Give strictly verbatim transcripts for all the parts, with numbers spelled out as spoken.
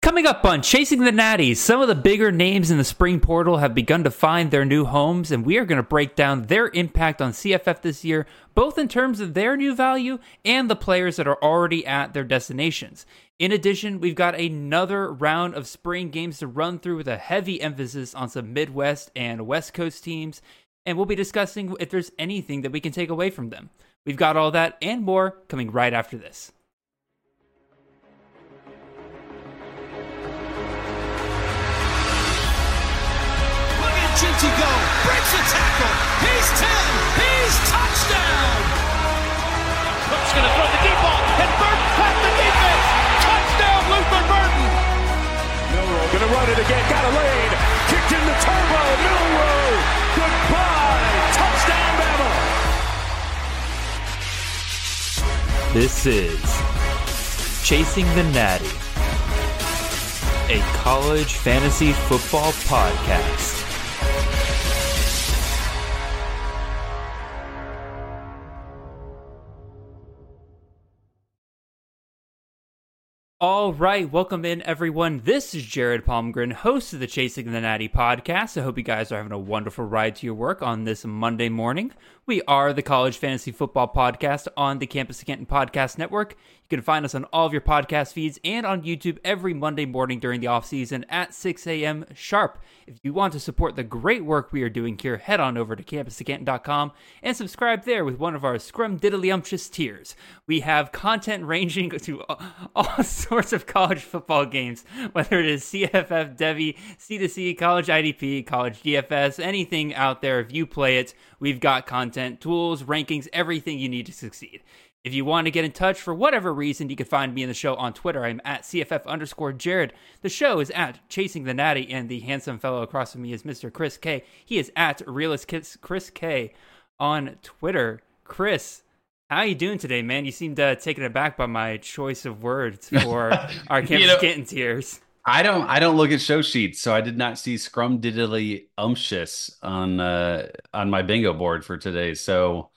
Coming up on Chasing the Natties, some of the bigger names in the spring portal have begun to find their new homes, and we are going to break down their impact on C F F this year, both in terms of their new value and the players that are already at their destinations. In addition, we've got another round of spring games to run through with a heavy emphasis on some Midwest and West Coast teams, and we'll be discussing if there's anything that we can take away from them. We've got all that and more coming right after this. Ginty go, breaks a tackle, he's ten, he's touchdown! Cook's gonna throw the deep ball, and Burton past the defense! Touchdown, Luther Burton! Milroe gonna run it again, got a lane, kicked in the turbo, Milroe! Goodbye, touchdown Bama! This is Chasing the Natty, a college fantasy football podcast. All right, welcome in everyone. This is Jared Palmgren, host of the Chasing the Natty podcast. I hope you guys are having a wonderful ride to your work on this Monday morning. We are the College Fantasy Football Podcast on the Campus Canton Podcast Network. You can find us on all of your podcast feeds and on YouTube every Monday morning during the off-season at six a.m. sharp. If you want to support the great work we are doing here, head on over to campus canton dot com and subscribe there with one of our scrum-diddly-umptious tiers. We have content ranging to all sorts of college football games, whether it is C F F, Devy, C two C, College I D P, College D F S, anything out there. If you play it, we've got content, tools, rankings, everything you need to succeed. If you want to get in touch for whatever reason, you can find me in the show on Twitter. I'm at C F F underscore Jared. The show is at Chasing the Natty, and the handsome fellow across from me is Mister Chris K. He is at Realist Chris K on Twitter. Chris, how you doing today, man? You seemed uh, taken aback by my choice of words for our Campus you know, Canton tiers. I don't I don't look at show sheets, so I did not see scrum diddly umptious on uh, on my bingo board for today. So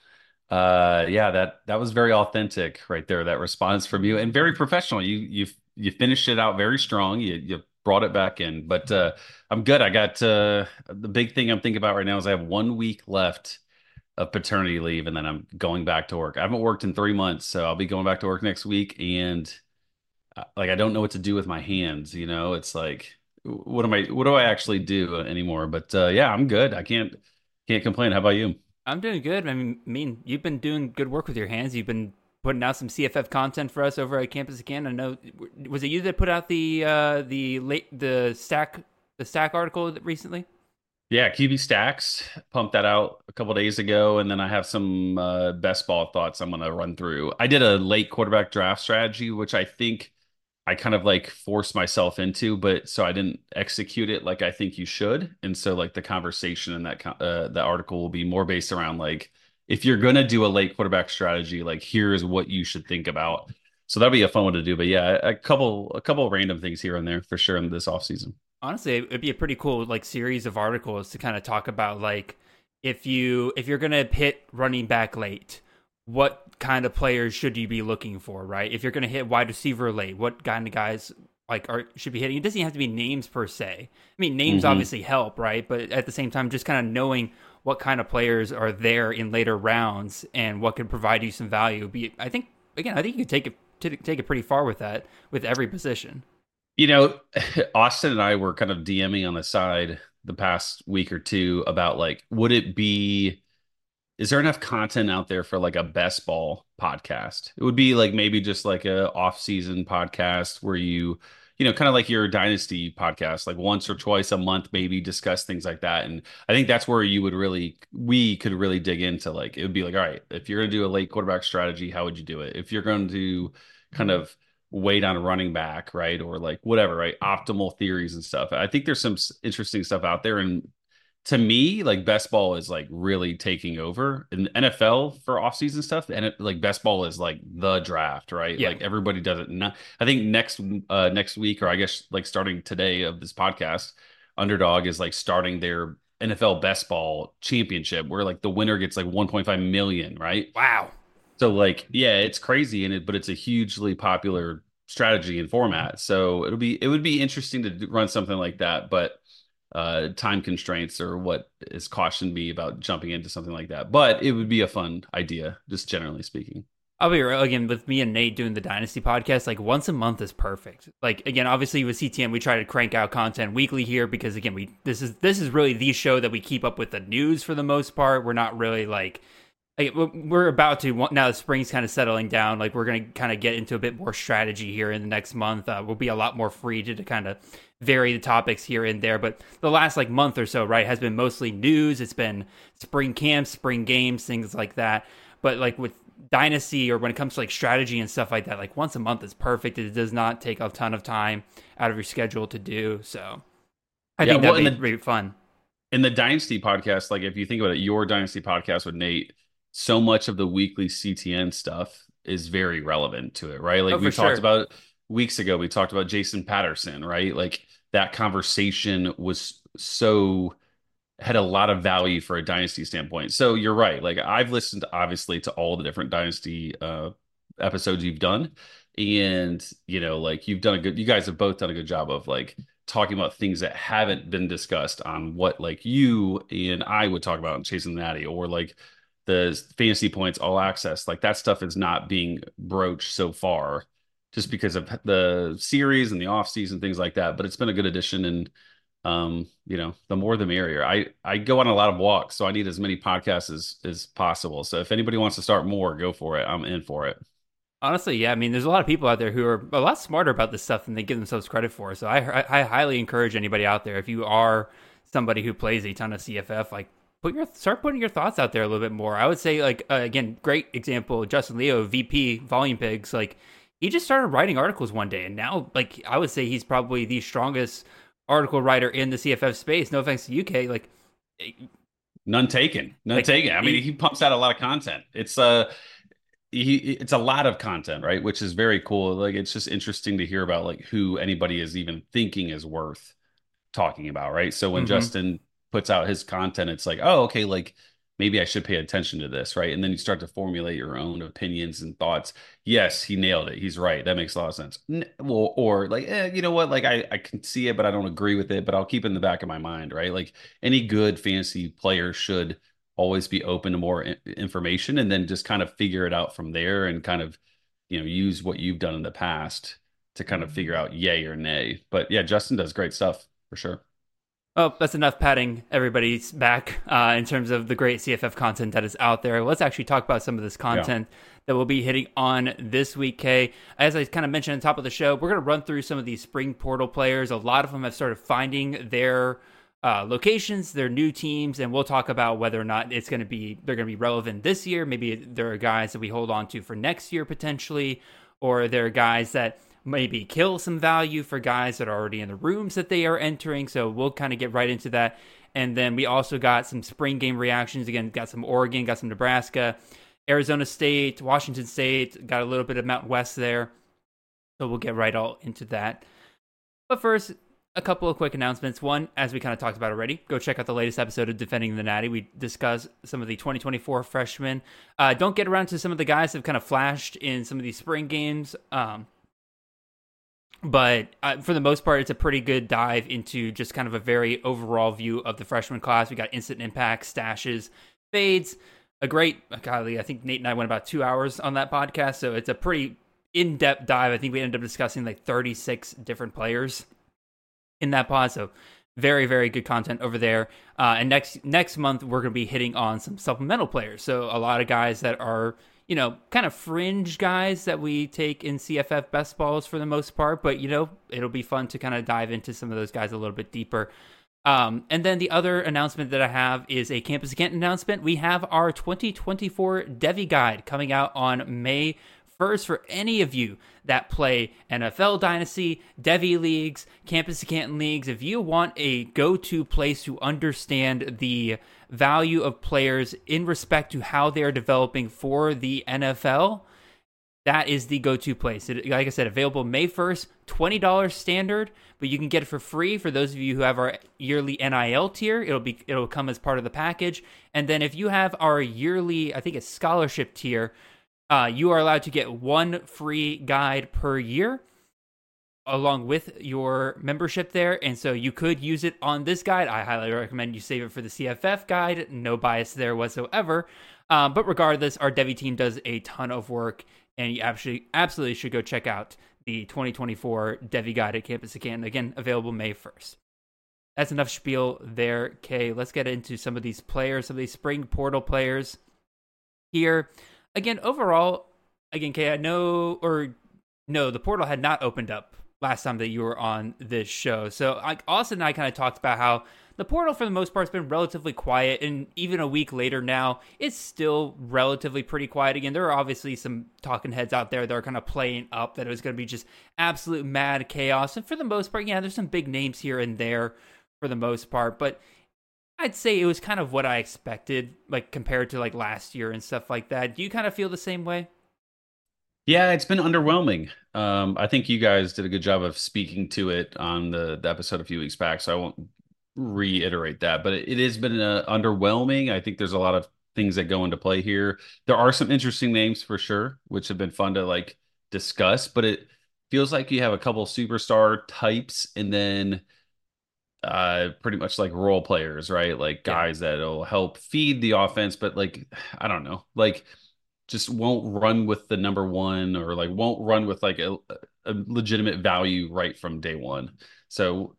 uh, yeah, that that was very authentic right there. That response from you, and very professional. You you you finished it out very strong. You you brought it back in, but uh, I'm good. I got uh, the big thing I'm thinking about right now is I have one week left of paternity leave, and then I'm going back to work. I haven't worked in three months, so I'll be going back to work next week. And uh, like, I don't know what to do with my hands. You know, it's like, what am I? What do I actually do anymore? But uh, yeah, I'm good. I can't can't complain. How about you? I'm doing good. I mean, I mean, you've been doing good work with your hands. You've been putting out some C F F content for us over at Campus Again. I know, was it you that put out the uh, the late the stack the stack article recently? Yeah, Q B Stacks pumped that out a couple days ago, and then I have some uh, best ball thoughts I'm going to run through. I did a late quarterback draft strategy, which I think I kind of like forced myself into, but so I didn't execute it like I think you should. And so like the conversation in that uh, the article will be more based around like, if you're going to do a late quarterback strategy, like here's what you should think about. So that'll be a fun one to do. But yeah, a couple a couple of random things here and there for sure in this offseason. Honestly, it'd be a pretty cool like series of articles to kind of talk about like if you if you're gonna hit running back late, what kind of players should you be looking for, right? If you're gonna hit wide receiver late, what kind of guys like are should be hitting? It doesn't have to be names per se. I mean, names mm-hmm. obviously help, right? But at the same time, just kind of knowing what kind of players are there in later rounds and what could provide you some value. Be I think again, I think you could take it take it pretty far with that with every position. You know, Austin and I were kind of DMing on the side the past week or two about like, would it be, is there enough content out there for like a best ball podcast? It would be like maybe just like a off-season podcast where you, you know, kind of like your dynasty podcast, like once or twice a month, maybe discuss things like that. And I think that's where you would really, we could really dig into like, it would be like, all right, if you're going to do a late quarterback strategy, how would you do it? If you're going to kind of wait on a running back, right? Or like whatever, right? Optimal theories and stuff. I think there's some interesting stuff out there. And to me, like best ball is like really taking over in N F L for offseason stuff. And it, like best ball is like the draft, right? Yeah. Like everybody does it. Not, I think next, uh, next week, or I guess like starting today of this podcast, Underdog is like starting their N F L best ball championship where like the winner gets like one point five million, right? Wow. So like, yeah, it's crazy in it, but it's a hugely popular strategy and format. So it'll be it would be interesting to run something like that, but uh, time constraints are what has cautioned me about jumping into something like that. But it would be a fun idea, just generally speaking. I'll be real again with me and Nate doing the Dynasty podcast. Like once a month is perfect. Like again, obviously with C T M, we try to crank out content weekly here because again, we this is this is really the show that we keep up with the news for the most part. We're not really like, like we're about to now the spring's kind of settling down. Like we're going to kind of get into a bit more strategy here in the next month. Uh, we'll be a lot more free to, to kind of vary the topics here and there. But the last like month or so, right, has been mostly news. It's been spring camps, spring games, things like that. But like with Dynasty or when it comes to like strategy and stuff like that, like once a month is perfect. It does not take a ton of time out of your schedule to do. So I yeah, think well, that'd be the, really fun. In the Dynasty podcast, like if you think about it, your Dynasty podcast with Nate, so much of the weekly C T N stuff is very relevant to it, right? Like Oh, we for talked sure. about weeks ago, we talked about Jason Patterson, right? Like that conversation was so had a lot of value for a dynasty standpoint. So you're right. Like I've listened obviously to all the different dynasty uh episodes you've done. And you know, like you've done a good you guys have both done a good job of like talking about things that haven't been discussed on what like you and I would talk about in Chasing the Natty or like the fantasy points all access. Like that stuff is not being broached so far just because of the series and the off season, things like that. But it's been a good addition and um you know the more the merrier. I i go on a lot of walks, so I need as many podcasts as as possible. So if anybody wants to start more, go for it. I'm in for it. Honestly, yeah. I mean, there's a lot of people out there who are a lot smarter about this stuff than they give themselves credit for. So I, I, I highly encourage anybody out there, if you are somebody who plays a ton of C F F, like put your start putting your thoughts out there a little bit more. I would say, like uh, again, great example, Justin Leo, V P Volume Pigs. Like he just started writing articles one day, and now, like I would say, he's probably the strongest article writer in the C F F space. No offense to U K, like none taken, none like, taken. I mean, he, he pumps out a lot of content. It's uh he it's a lot of content, right? Which is very cool. Like it's just interesting to hear about like who anybody is even thinking is worth talking about, right? So when mm-hmm. Justin puts out his content, it's like, oh, okay, like maybe I should pay attention to this, right? And then you start to formulate your own opinions and thoughts. Yes, he nailed it. He's right. That makes a lot of sense. Well, or like, eh, you know what? Like I, I can see it, but I don't agree with it, but I'll keep it in the back of my mind, right? Like any good fantasy player should always be open to more information and then just kind of figure it out from there and kind of, you know, use what you've done in the past to kind of figure out yay or nay. But yeah, Justin does great stuff for sure. Oh, that's enough patting everybody's back uh, in terms of the great C F F content that is out there. Let's actually talk about some of this content yeah. that we'll be hitting on this week, Kay. As I kind of mentioned at the top of the show, we're going to run through some of these spring portal players. A lot of them have started finding their uh, locations, their new teams, and we'll talk about whether or not it's going to be they're going to be relevant this year. Maybe there are guys that we hold on to for next year potentially, or there are guys that maybe kill some value for guys that are already in the rooms that they are entering. So we'll kind of get right into that. And then we also got some spring game reactions. Again, got some Oregon, got some Nebraska, Arizona State, Washington State, got a little bit of Mountain West there. So we'll get right all into that. But first, a couple of quick announcements. One, as we kind of talked about already, go check out the latest episode of Defending the Natty. We discuss some of the twenty twenty-four freshmen. Uh, don't get around to some of the guys that have kind of flashed in some of these spring games. Um, But uh, for the most part, it's a pretty good dive into just kind of a very overall view of the freshman class. We got instant impact, stashes, fades, a great, golly, I think Nate and I went about two hours on that podcast. So it's a pretty in-depth dive. I think we ended up discussing like thirty-six different players in that pod. So very, very good content over there. Uh, and next next month, we're going to be hitting on some supplemental players. So a lot of guys that are, you know, kind of fringe guys that we take in C F F best balls for the most part, but, you know, it'll be fun to kind of dive into some of those guys a little bit deeper. Um, and then the other announcement that I have is a Campus Canton announcement. We have our twenty twenty-four Devy Guide coming out on May first for any of you that play N F L Dynasty, Devy Leagues, Campus Canton Leagues. If you want a go-to place to understand the value of players in respect to how they're developing for the N F L, that is the go-to place. It, like I said, available May first, twenty dollars standard, but you can get it for free for those of you who have our yearly N I L tier. It'll be it'll come as part of the package. And then if you have our yearly, I think it's scholarship tier, uh, you are allowed to get one free guide per year. along with your membership there. And so you could use it on this guide. I highly recommend you save it for the C F F guide. No bias there whatsoever. Um, but regardless, our Devy team does a ton of work, and you absolutely, absolutely should go check out the twenty twenty-four Devy guide at Campus of Canton. Again, available May first. That's enough spiel there, Kay. Let's get into some of these players, some of these spring portal players here. Again, overall, again, Kay, I know, or no, the portal had not opened up last time that you were on this show. So like Austin and I kind of talked about how the portal for the most part has been relatively quiet, and even a week later now, it's still relatively pretty quiet. Again, there are obviously some talking heads out there that are kind of playing up that it was going to be just absolute mad chaos. And for the most part, yeah, there's some big names here and there for the most part, but I'd say it was kind of what I expected, like compared to like last year and stuff like that. Do you kind of feel the same way? Yeah, it's been underwhelming. Um, I think you guys did a good job of speaking to it on the, the episode a few weeks back, so I won't reiterate that. But it, it has been uh, underwhelming. I think there's a lot of things that go into play here. There are some interesting names for sure, which have been fun to like discuss. But it feels like you have a couple superstar types, and then uh, pretty much like role players, right? Like guys yeah. that'll help feed the offense, but like I don't know, like. just won't run with the number one, or like won't run with like a, a legitimate value right from day one. So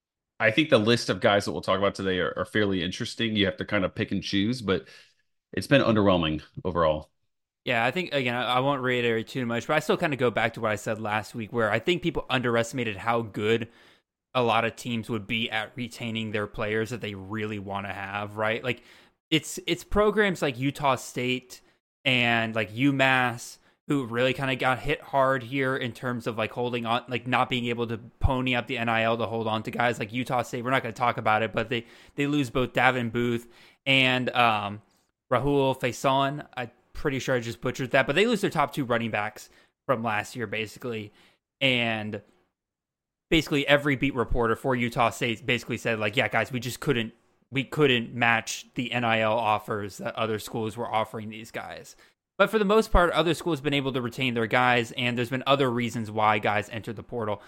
I think the list of guys that we'll talk about today are, are fairly interesting. You have to kind of pick and choose, but it's been underwhelming overall. Yeah, I think, again, I won't reiterate too much, but I still kind of go back to what I said last week, where I think people underestimated how good a lot of teams would be at retaining their players that they really want to have, right? Like it's it's programs like Utah State and like UMass who really kind of got hit hard here in terms of like holding on, like not being able to pony up the N I L to hold on to guys like Utah State. We're not going to talk about it, but they, they lose both Davin Booth and um, Rahul Faison. I'm pretty sure I just butchered that, but they lose their top two running backs from last year basically. And basically every beat reporter for Utah State basically said like, yeah, guys, we just couldn't, we couldn't match the N I L offers that other schools were offering these guys. But for the most part, other schools have been able to retain their guys, and there's been other reasons why guys entered the portal.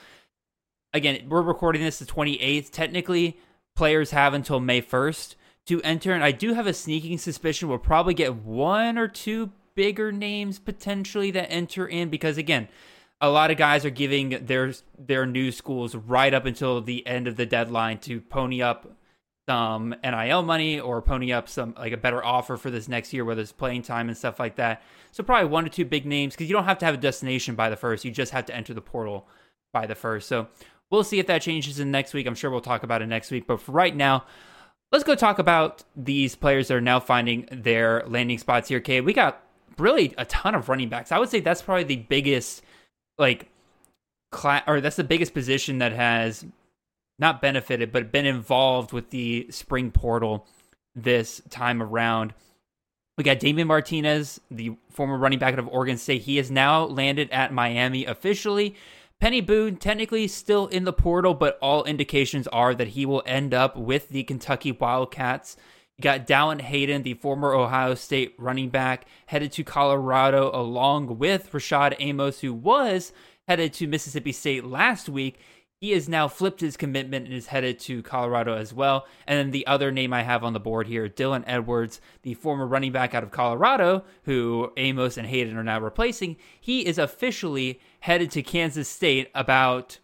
Again, we're recording this the twenty-eighth. Technically, players have until May first to enter, and I do have a sneaking suspicion we'll probably get one or two bigger names potentially that enter in, because again, a lot of guys are giving their their new schools right up until the end of the deadline to pony up some N I L money or pony up some like a better offer for this next year, whether it's playing time and stuff like that. So probably one or two big names, because you don't have to have a destination by the first. You just have to enter the portal by the first. So we'll see if that changes in next week. I'm sure we'll talk about it next week. But for right now, let's go talk about these players that are now finding their landing spots here. Okay, we got really a ton of running backs. I would say that's probably the biggest, like, class, or that's the biggest position that has not benefited, but been involved with the spring portal this time around. We got Damien Martinez, the former running back out of Oregon State. He has now landed at Miami officially. Penny Boone, technically still in the portal, but all indications are that he will end up with the Kentucky Wildcats. You got Dallin Hayden, the former Ohio State running back, headed to Colorado, along with Rashad Amos, who was headed to Mississippi State last week. He has now flipped his commitment and is headed to Colorado as well. And then the other name I have on the board here, Dylan Edwards, the former running back out of Colorado, who Amos and Hayden are now replacing. He is officially headed to Kansas State about,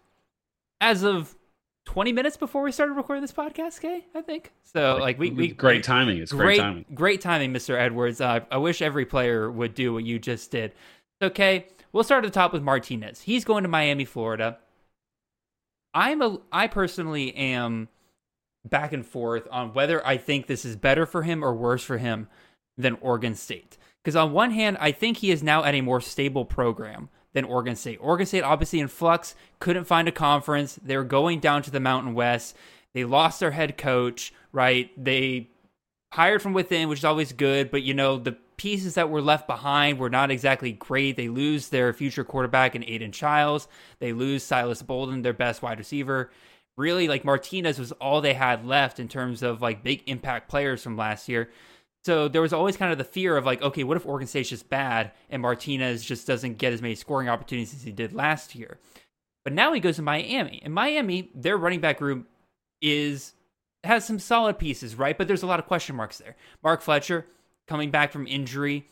as of twenty minutes before we started recording this podcast, Kay, I think. So, like, we... we great timing. It's great, great timing. Great timing, Mister Edwards. Uh, I wish every player would do what you just did. Okay, we'll start at the top with Martinez. He's going to Miami, Florida. I'm a, I personally am back and forth on whether I think this is better for him or worse for him than Oregon State. Because on one hand, I think he is now at a more stable program than Oregon State. Oregon State, obviously in flux, couldn't find a conference. They're going down to the Mountain West. They lost their head coach, right? They hired from within, which is always good, but you know, the pieces that were left behind were not exactly great. They lose their future quarterback in Aiden Childs. They lose Silas Bolden, their best wide receiver. Really, like, Martinez was all they had left in terms of like big impact players from last year. So there was always kind of the fear of like, okay, what if Oregon State's just bad and Martinez just doesn't get as many scoring opportunities as he did last year? But now he goes to Miami. And Miami, their running back room is has some solid pieces, right? But there's a lot of question marks there. Mark Fletcher coming back from injury.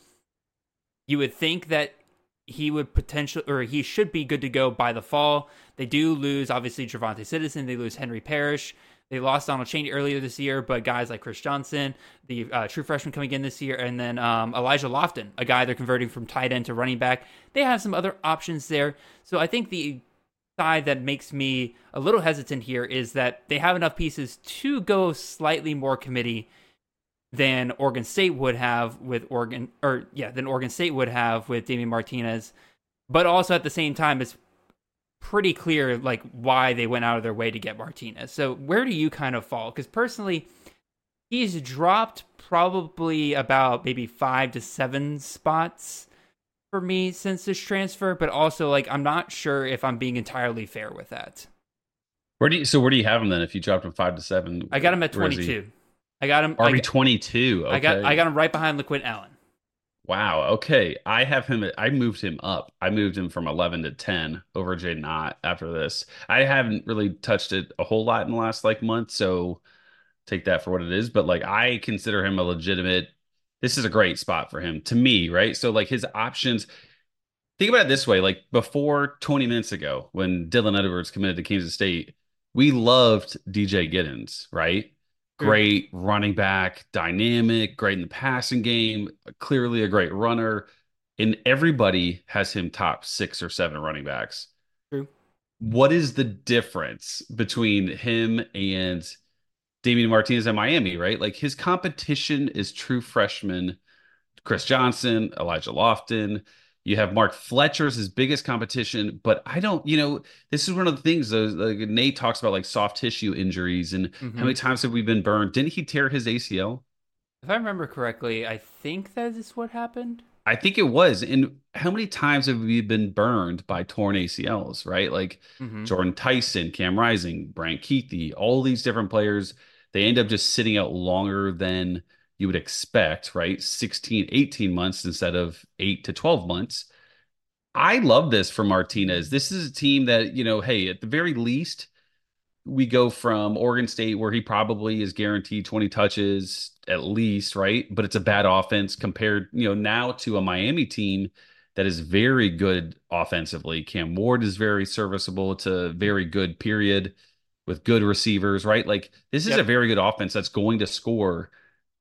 You would think that he would potentially, or he should be good to go by the fall. They do lose, obviously, Javonte Citizen. They lose Henry Parrish. They lost Donald Chaney earlier this year, but guys like Chris Johnson, the uh, true freshman coming in this year, and then um, Elijah Lofton, a guy they're converting from tight end to running back. They have some other options there. So I think the side that makes me a little hesitant here is that they have enough pieces to go slightly more committee than Oregon State would have with Oregon, or yeah, than Oregon State would have with Damian Martinez. But also at the same time, it's pretty clear like why they went out of their way to get Martinez. So where do you kind of fall? Because personally, he's dropped probably about maybe five to seven spots for me since this transfer, but also like I'm not sure if I'm being entirely fair with that. Where do you so where do you have him then? If you dropped him five to seven, I got him at twenty-two. I got him R B twenty-two. Okay. I got I got him right behind LaQuint Allen. Wow. Okay. I have him. I moved him up. I moved him from eleven to ten over Jaden Ott after this. I haven't really touched it a whole lot in the last like month, so take that for what it is. But like, I consider him a legitimate. This is a great spot for him to me, right? So like his options. Think about it this way: like before twenty minutes ago, when Dylan Edwards committed to Kansas State, we loved D J Giddens, right? Great running back, dynamic, great in the passing game, clearly a great runner. And everybody has him top six or seven running backs. True. What is the difference between him and Damian Martinez in Miami, right? Like his competition is true freshman Chris Johnson, Elijah Lofton. You have Mark Fletcher's his biggest competition, but I don't, you know, this is one of the things, those like Nate talks about like soft tissue injuries and mm-hmm. how many times have we been burned? Didn't he tear his A C L? If I remember correctly, I think that is what happened. I think it was. And how many times have we been burned by torn A C Ls, right? Like mm-hmm. Jordan Tyson, Cam Rising, Brant Keithy, all these different players, they end up just sitting out longer than you would expect, right? sixteen, eighteen months instead of eight to twelve months. I love this for Martinez. This is a team that, you know, hey, at the very least, we go from Oregon State where he probably is guaranteed twenty touches at least, right? But it's a bad offense compared, you know, now to a Miami team that is very good offensively. Cam Ward is very serviceable. It's a very good period with good receivers, right? Like this is yep. a very good offense that's going to score.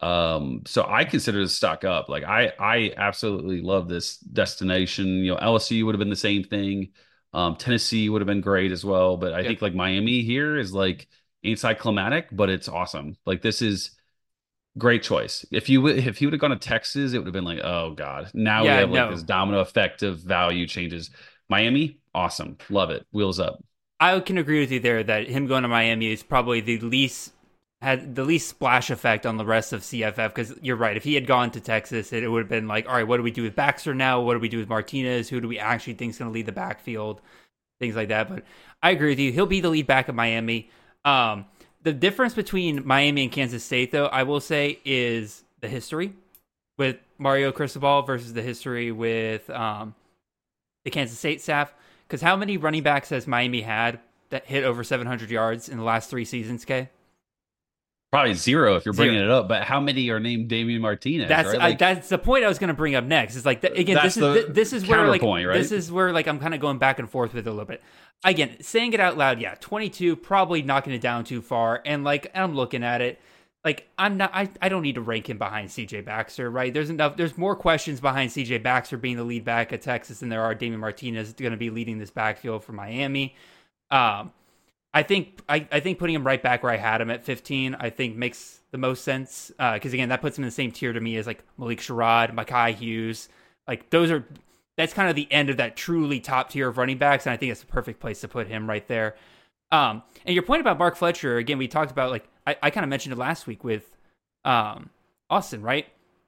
Um, so I consider this stock up. Like I, I absolutely love this destination. You know, L S U would have been the same thing. Um, Tennessee would have been great as well. But I yep. think like Miami here is like anticlimactic, but it's awesome. Like this is great choice. If you would, if he would have gone to Texas, it would have been like, oh God, now yeah, we have like no. this domino effect of value changes. Miami, awesome. Love it. Wheels up. I can agree with you there that him going to Miami is probably the least had the least splash effect on the rest of C F F, because you're right. If he had gone to Texas, it, it would have been like, all right, what do we do with Baxter now? What do we do with Martinez? Who do we actually think is going to lead the backfield? Things like that. But I agree with you. He'll be the lead back at Miami. Um, the difference between Miami and Kansas State, though, I will say, is the history with Mario Cristobal versus the history with um, the Kansas State staff. Because how many running backs has Miami had that hit over seven hundred yards in the last three seasons, Kay? Probably zero if you're bringing zero. it up, but how many are named Damian Martinez? That's right? I, like, that's the point I was going to bring up next. It's like again, this is this is where like right? this is where like I'm kind of going back and forth with it a little bit. Again, saying it out loud, yeah, twenty-two, probably knocking it down too far, and like I'm looking at it, like I'm not, I, I don't need to rank him behind C J Baxter, right? There's enough, there's more questions behind C J Baxter being the lead back at Texas than there are Damian Martinez going to be leading this backfield for Miami. Um, I think I, I think putting him right back where I had him at fifteen, I think makes the most sense. Because uh, again, that puts him in the same tier to me as like Malik Sherrod, Mekhi Hughes. Like those are, that's kind of the end of that truly top tier of running backs, and I think it's the perfect place to put him right there. Um, and your point about Mark Fletcher, again, we talked about like I, I kind of mentioned it last week with um, Austin, right?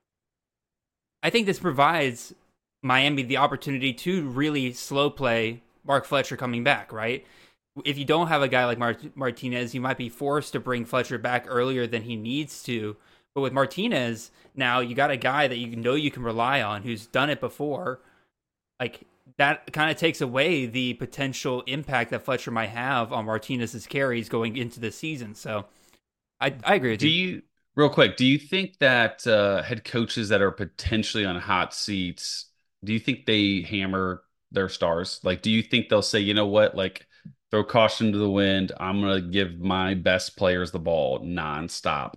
I think this provides Miami the opportunity to really slow play Mark Fletcher coming back, right? If you don't have a guy like Mart- Martinez, you might be forced to bring Fletcher back earlier than he needs to. But with Martinez, now you got a guy that you know you can rely on who's done it before. Like that kind of takes away the potential impact that Fletcher might have on Martinez's carries going into the season. So I, I agree with Do you. you, real quick, do you think that uh, head coaches that are potentially on hot seats, do you think they hammer their stars? Like, do you think they'll say, you know what, like, throw caution to the wind. I'm going to give my best players the ball nonstop.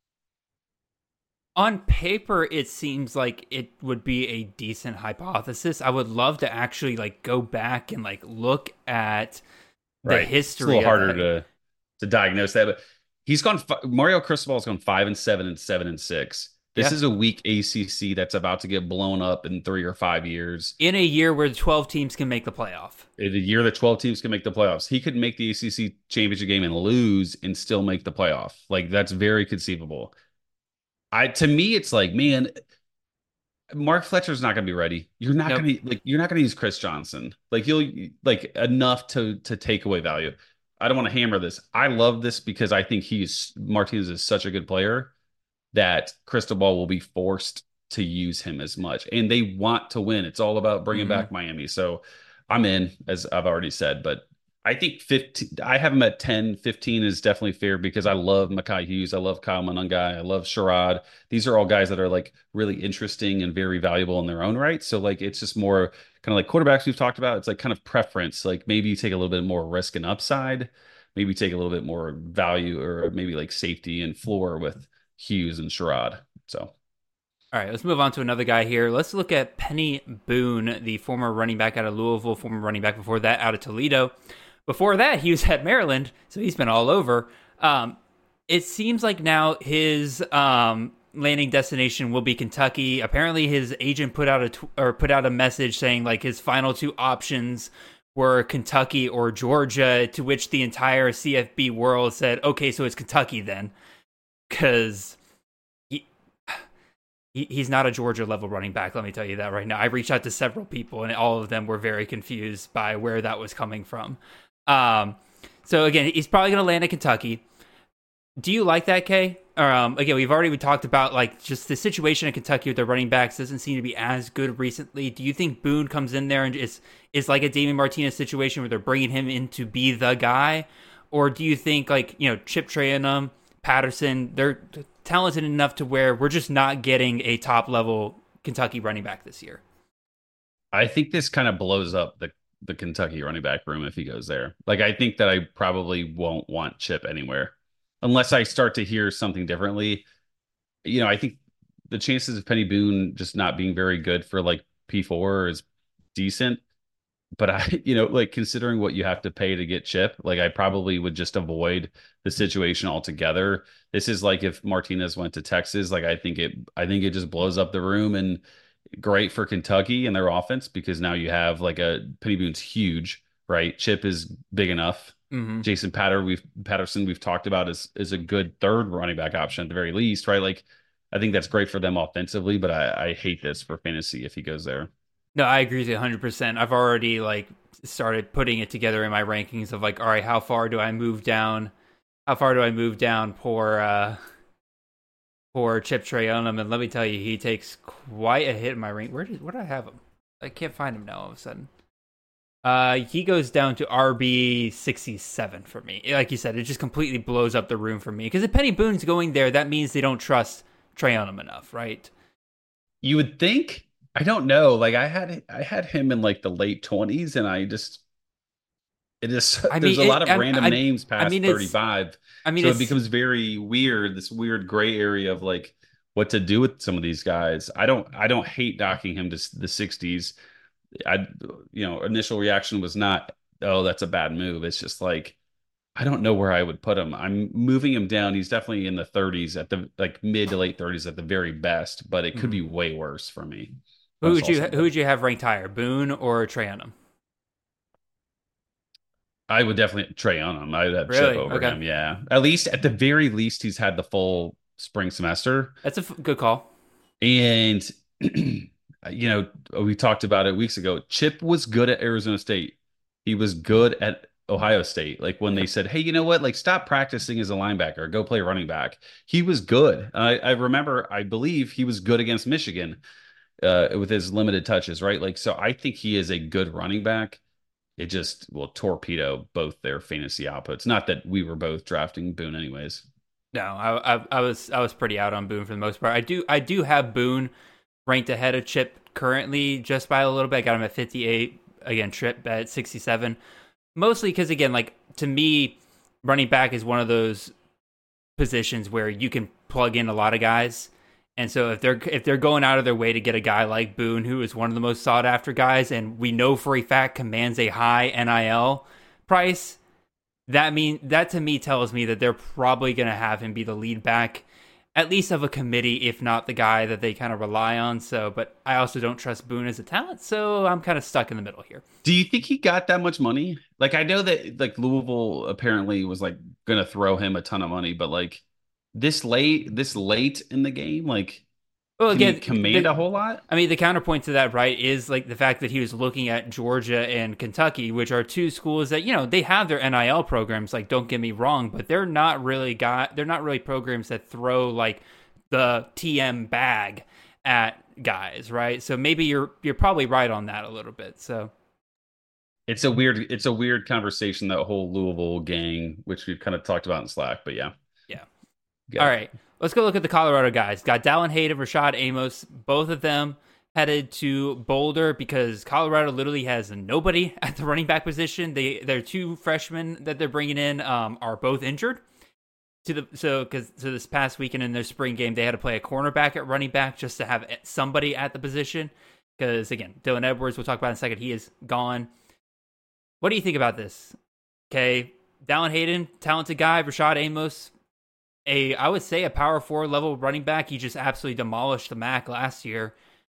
On paper, it seems like it would be a decent hypothesis. I would love to actually like go back and like look at the Right. It's a history little of harder that. to to diagnose that, but he's gone. Mario Cristobal has gone five and seven and seven and six. This Yeah. is a weak A C C that's about to get blown up in three or five years. In a year where the twelve teams can make the playoff. In a year that twelve teams can make the playoffs, he could make the A C C championship game and lose and still make the playoff. Like that's very conceivable. I to me, it's like, man, Mark Fletcher's not going to be ready. You're not Nope. going to like you're not going to use Chris Johnson. Like you'll like enough to to take away value. I don't want to hammer this. I love this because I think he's Martinez is such a good player that Cristobal will be forced to use him as much. And they want to win. It's all about bringing Mm-hmm. back Miami. So I'm in, as I've already said, but I think fifteen, I have him at ten. fifteen is definitely fair because I love Makai Hughes. I love Kyle Monangai. I love Sherrod. These are all guys that are like really interesting and very valuable in their own right. So like, it's just more kind of like quarterbacks we've talked about. It's like kind of preference. Like maybe you take a little bit more risk and upside, maybe take a little bit more value or maybe like safety and floor with Hughes and Sherrod. So All right, let's move on to another guy here. Let's look at Penny Boone, the former running back out of Louisville, former running back before that out of Toledo. Before that, he was at Maryland, so he's been all over. Um, it seems like now his um, landing destination will be Kentucky. Apparently, his agent put out a tw- or put out a message saying like his final two options were Kentucky or Georgia. To which the entire C F B world said, "Okay, so it's Kentucky then," because he, he he's not a Georgia level running back. Let me tell you that right now. I reached out to several people, and all of them were very confused by where that was coming from. Um, so again, he's probably going to land at Kentucky. Do you like that, Kay? Or, um, again, we've already talked about like just the situation in Kentucky with their running backs doesn't seem to be as good recently. Do you think Boone comes in there and is is like a Damian Martinez situation where they're bringing him in to be the guy, or do you think like you know Chip Trayanum, Patterson, they're talented enough to where we're just not getting a top level Kentucky running back this year? I think this kind of blows up the the Kentucky running back room if he goes there. Like I think that I probably won't want Chip anywhere unless I start to hear something differently. You know, I think the chances of Penny Boone just not being very good for like P four is decent. But I, you know, like considering what you have to pay to get Chip, like I probably would just avoid the situation altogether. This is like if Martinez went to Texas, like I think it, I think it just blows up the room and great for Kentucky and their offense because now you have like a Penny Boone's huge, right? Chip is big enough. Mm-hmm. Jason Patter, we've Patterson, we've talked about is is a good third running back option at the very least, right? Like I think that's great for them offensively, but I, I hate this for fantasy if he goes there. No, I agree with you one hundred percent. I've already like started putting it together in my rankings of like, all right, how far do I move down? How far do I move down poor uh poor Chip Trayanum? And let me tell you, he takes quite a hit in my rank. Where did where did I have him? I can't find him now all of a sudden. Uh he goes down to R B sixty-seven for me. Like you said, it just completely blows up the room for me. Because if Penny Boone's going there, that means they don't trust Trayanum enough, right? You would think. I don't know. Like I had I had him in like the late twenties and I just it is I there's mean, a it, lot of I, random I, names I past mean, it's. thirty-five. I mean, So it it's. becomes very weird, this weird gray area of like what to do with some of these guys. I don't I don't hate docking him to the sixties. I you know, initial reaction was not, oh, that's a bad move. It's just like I don't know where I would put him. I'm moving him down. He's definitely in the thirties at the like mid to late thirties at the very best, but it could be Mhm. way worse for me. Who That's would you also Who would you have ranked higher, Boone or Trayanum? I would definitely Trey on him. I'd have Chip Really? over Okay, him. Yeah. At least at the very least, he's had the full spring semester. that's a f- good call. And you know, we talked about it weeks ago. Chip was good at Arizona State. He was good at Ohio State. Like when they said, "Hey, you know what? Like stop practicing as a linebacker, go play running back." He was good. I, I remember, I believe he was good against Michigan. uh, with his limited touches, right? Like, so I think he is a good running back. It just will torpedo both their fantasy outputs. Not that we were both drafting Boone anyways. No, I, I I was I was pretty out on Boone for the most part. I do I do have Boone ranked ahead of Chip currently just by a little bit. I got him at fifty-eight. Again, Chip at sixty-seven. Mostly because, again, like, to me, running back is one of those positions where you can plug in a lot of guys. And so if they're if they're going out of their way to get a guy like Boone, who is one of the most sought after guys, and we know for a fact commands a high N I L price, that mean that to me tells me that they're probably going to have him be the lead back, at least of a committee, if not the guy that they kind of rely on. So, but I also don't trust Boone as a talent, so I'm kind of stuck in the middle here. Do you think he got that much money? Like, I know that like Louisville apparently was like going to throw him a ton of money, but like this late, this late in the game, like, Well, can again, he command the, a whole lot? I mean, the counterpoint to that, right, is like the fact that he was looking at Georgia and Kentucky, which are two schools that, you know, they have their N I L programs. Like, don't get me wrong, but they're not really got they're not really programs that throw like the T M bag at guys, right? So maybe you're you're probably right on that a little bit. So It's a weird, it's a weird conversation, that whole Louisville gang, which we've kind of talked about in Slack, but yeah. yeah. Got All it. right, let's go look at the Colorado guys. Got Dallin Hayden, Rashad Amos, both of them headed to Boulder because Colorado literally has nobody at the running back position. They their two freshmen that they're bringing in um, are both injured. To the so because so this past weekend in their spring game they had to play a cornerback at running back just to have somebody at the position. Because again, Dylan Edwards, we'll talk about in a second, he is gone. What do you think about this? Okay, Dallin Hayden, talented guy. Rashad Amos, a I would say a power four level running back. He just absolutely demolished the M A C last year.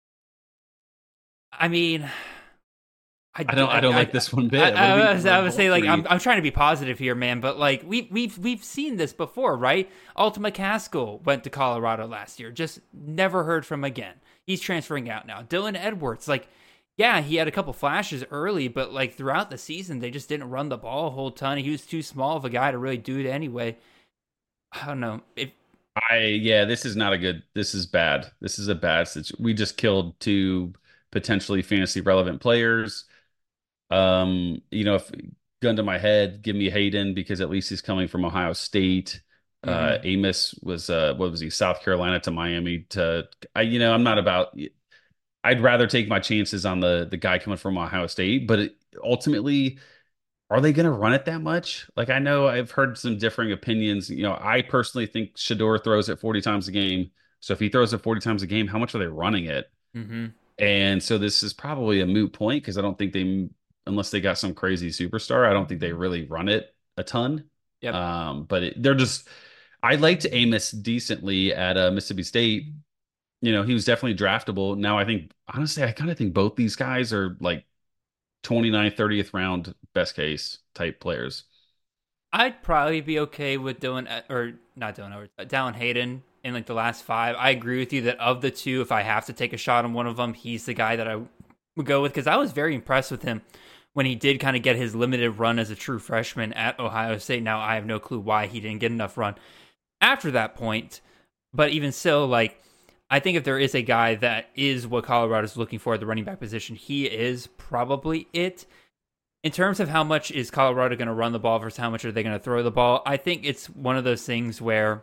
I mean, I, I don't, I don't I, like this one bit. I, I, What do we- I, was, I would say like what do I'm we- I'm trying to be positive here, man, but like we we've we've seen this before, right? Ultima Caskell went to Colorado last year, just never heard from again. He's transferring out now. Dylan Edwards, like, yeah, he had a couple flashes early, but like throughout the season, they just didn't run the ball a whole ton. He was too small of a guy to really do it anyway. I don't know. If I yeah, this is not a good. This is bad. This is a bad situation. We just killed two potentially fantasy relevant players. Um, you know, if gun to my head, give me Hayden because at least he's coming from Ohio State. Uh, Mhm. Amos was uh, what was he? South Carolina to Miami to. I you know, I'm not about. I'd rather take my chances on the the guy coming from Ohio State, but it, ultimately, are they going to run it that much? Like, I know I've heard some differing opinions. You know, I personally think Shador throws it forty times a game. So if he throws it forty times a game, how much are they running it? mm-hmm. And so this is probably a moot point because I don't think they, unless they got some crazy superstar, I don't think they really run it a ton. Yep. Um, but it, they're just, I liked Amos decently at uh, Mississippi State. You know, he was definitely draftable. Now I think, honestly, I kind of think both these guys are like twenty-ninth, thirtieth round best case type players. I'd probably be okay with Dylan, or not Dylan, or Dallin Hayden in like the last five. I agree with you that of the two, if I have to take a shot on one of them, he's the guy that I would go with because I was very impressed with him when he did kind of get his limited run as a true freshman at Ohio State. Now, I have no clue why he didn't get enough run after that point, but even still, like, I think if there is a guy that is what Colorado's looking for at the running back position, he is probably it. In terms of how much is Colorado going to run the ball versus how much are they going to throw the ball, I think it's one of those things where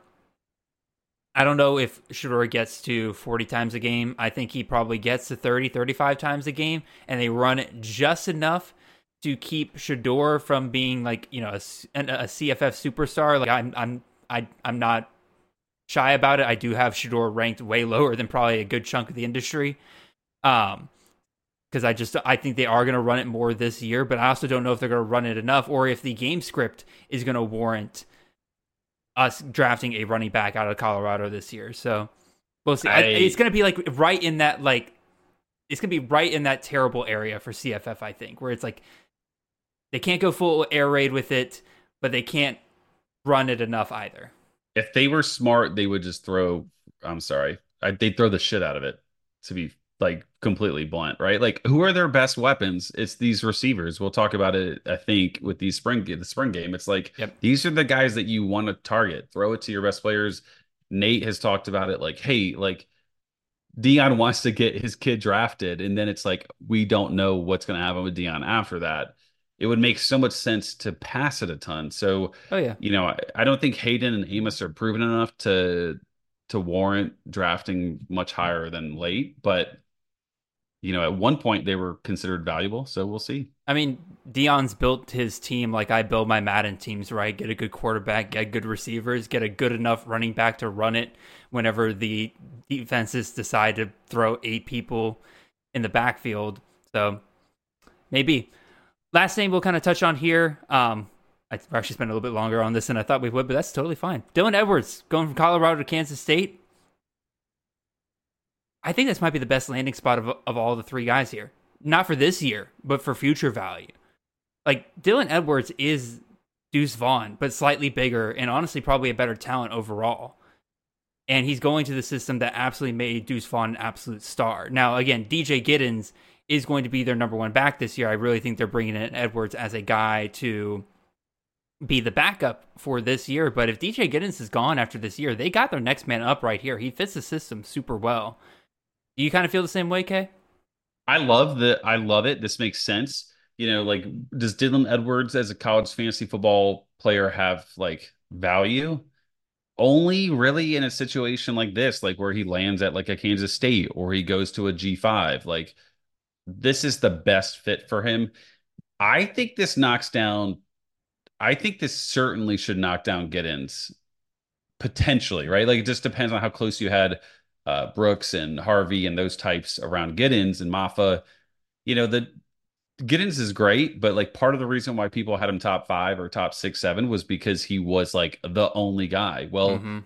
I don't know if Shador gets to forty times a game. I think he probably gets to thirty, thirty-five times a game, and they run it just enough to keep Shador from being like, you know, a, a C F F superstar. Like I'm, I'm, I, I'm not shy about it. I do have Shador ranked way lower than probably a good chunk of the industry. Um, because I just I think they are going to run it more this year, but I also don't know if they're going to run it enough or if the game script is going to warrant us drafting a running back out of Colorado this year. So we'll see. I, I, it's going to be like right in that like it's going to be right in that terrible area for C F F. I think where it's like they can't go full air raid with it, but they can't run it enough either. if they were smart, they would just throw. I'm sorry, I, they'd throw the shit out of it. To be like completely blunt, right? Like, who are their best weapons? It's these receivers. We'll talk about it, I think, with these spring the spring game. It's like Yep. these are the guys that you want to target. Throw it to your best players. Nate has talked about it. Like, hey, like Dion wants to get his kid drafted, and then it's like we don't know what's going to happen with Dion after that. It would make so much sense to pass it a ton. So, Oh yeah. you know, I, I don't think Hayden and Amos are proven enough to to warrant drafting much higher than late, but you know, at one point they were considered valuable, so we'll see. I mean, Dion's built his team like I build my Madden teams, right? Get a good quarterback, get good receivers, get a good enough running back to run it whenever the defenses decide to throw eight people in the backfield. So maybe. Last name we'll kind of touch on here. Um, I actually spent a little bit longer on this than I thought we would, but that's totally fine. Dylan Edwards going from Colorado to Kansas State. I think this might be the best landing spot of of all the three guys here. Not for this year, but for future value. Like, Dylan Edwards is Deuce Vaughn, but slightly bigger and honestly probably a better talent overall. And he's going to the system that absolutely made Deuce Vaughn an absolute star. Now, again, D J Giddens is going to be their number one back this year. I really think they're bringing in Edwards as a guy to be the backup for this year. But if D J Giddens is gone after this year, they got their next man up right here. He fits the system super well. Do you kind of feel the same way, Kay? I love the I love it. This makes sense. You know, like, does Dylan Edwards as a college fantasy football player have like value? Only really in a situation like this, like where he lands at like a Kansas State or he goes to a G five. Like, this is the best fit for him. I think this knocks down, I think this certainly should knock down Giddens potentially, right? Like, it just depends on how close you had uh, Brooks and Harvey and those types around Giddens and Maffa. You know, the Giddens is great, but like part of the reason why people had him top five or top six, seven was because he was like the only guy. Well, mm-hmm.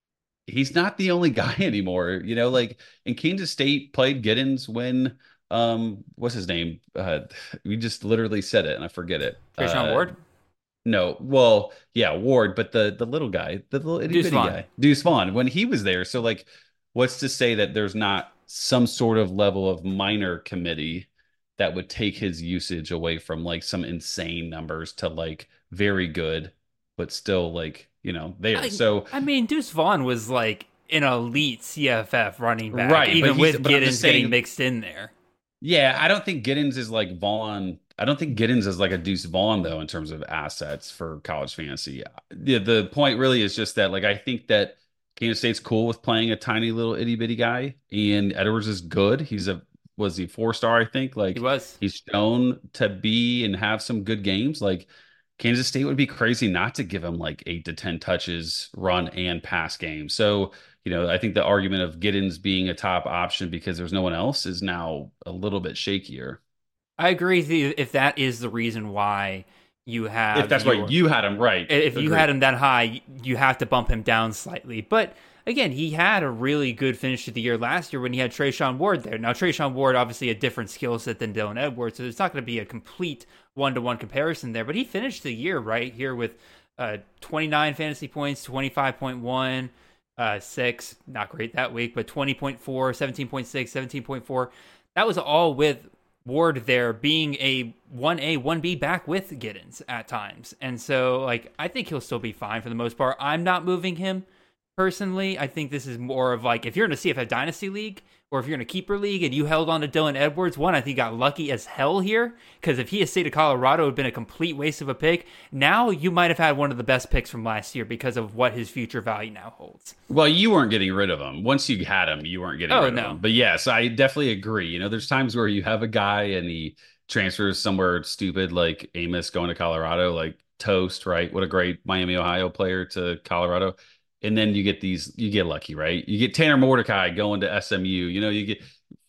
he's not the only guy anymore. You know, like, in Kansas State played Giddens when um what's his name? Uh we just literally said it and I forget it. Treshaun uh, Ward? No, well, yeah, Ward, but the the little guy, the little itty bitty guy, Deuce Vaughn, when he was there. So like, what's to say that there's not some sort of level of minor committee that would take his usage away from like some insane numbers to like very good, but still like, you know, there. I, so I mean, Deuce Vaughn was like an elite C F F running back, right? Even with Giddens getting mixed in there. Yeah, I don't think Giddens is like Vaughn. I don't think Giddens is like a Deuce Vaughn though in terms of assets for college fantasy. The the point really is just that like I think that Kansas State's cool with playing a tiny little itty bitty guy, and Edwards is good. He's a was he four star? I think like he was. He's shown to be and have some good games. Like, Kansas State would be crazy not to give him like eight to ten touches, run and pass game. So, you know, I think the argument of Giddens being a top option because there's no one else is now a little bit shakier. I agree with you if that is the reason why you have. If that's your, why you had him, right. If Agreed. You had him that high, you have to bump him down slightly. But again, he had a really good finish to the year last year when he had Treshaun Ward there. Now, Treshaun Ward, obviously a different skill set than Dylan Edwards, so it's not going to be a complete one-to-one comparison there. But he finished the year right here with uh, twenty-nine fantasy points, twenty-five point one, uh, six, not great that week, but twenty point four, seventeen point six, seventeen point four. That was all with Ward there being a one A, one B back with Giddens at times. And so, like, I think he'll still be fine for the most part. I'm not moving him personally. I think this is more of like, if you're in a C F F Dynasty League or if you're in a keeper league and you held on to Dylan Edwards, one, I think you got lucky as hell here, because if he had stayed at Colorado, it would have been a complete waste of a pick. Now you might have had one of the best picks from last year because of what his future value now holds. Well, you weren't getting rid of him. Once you had him, you weren't getting oh, rid no. of him. But yes, I definitely agree. You know, there's times where you have a guy and he transfers somewhere stupid like Amos going to Colorado, like toast, right? What a great Miami, Ohio player to Colorado. And then you get these, you get lucky, right? You get Tanner Mordecai going to S M U. You know, you get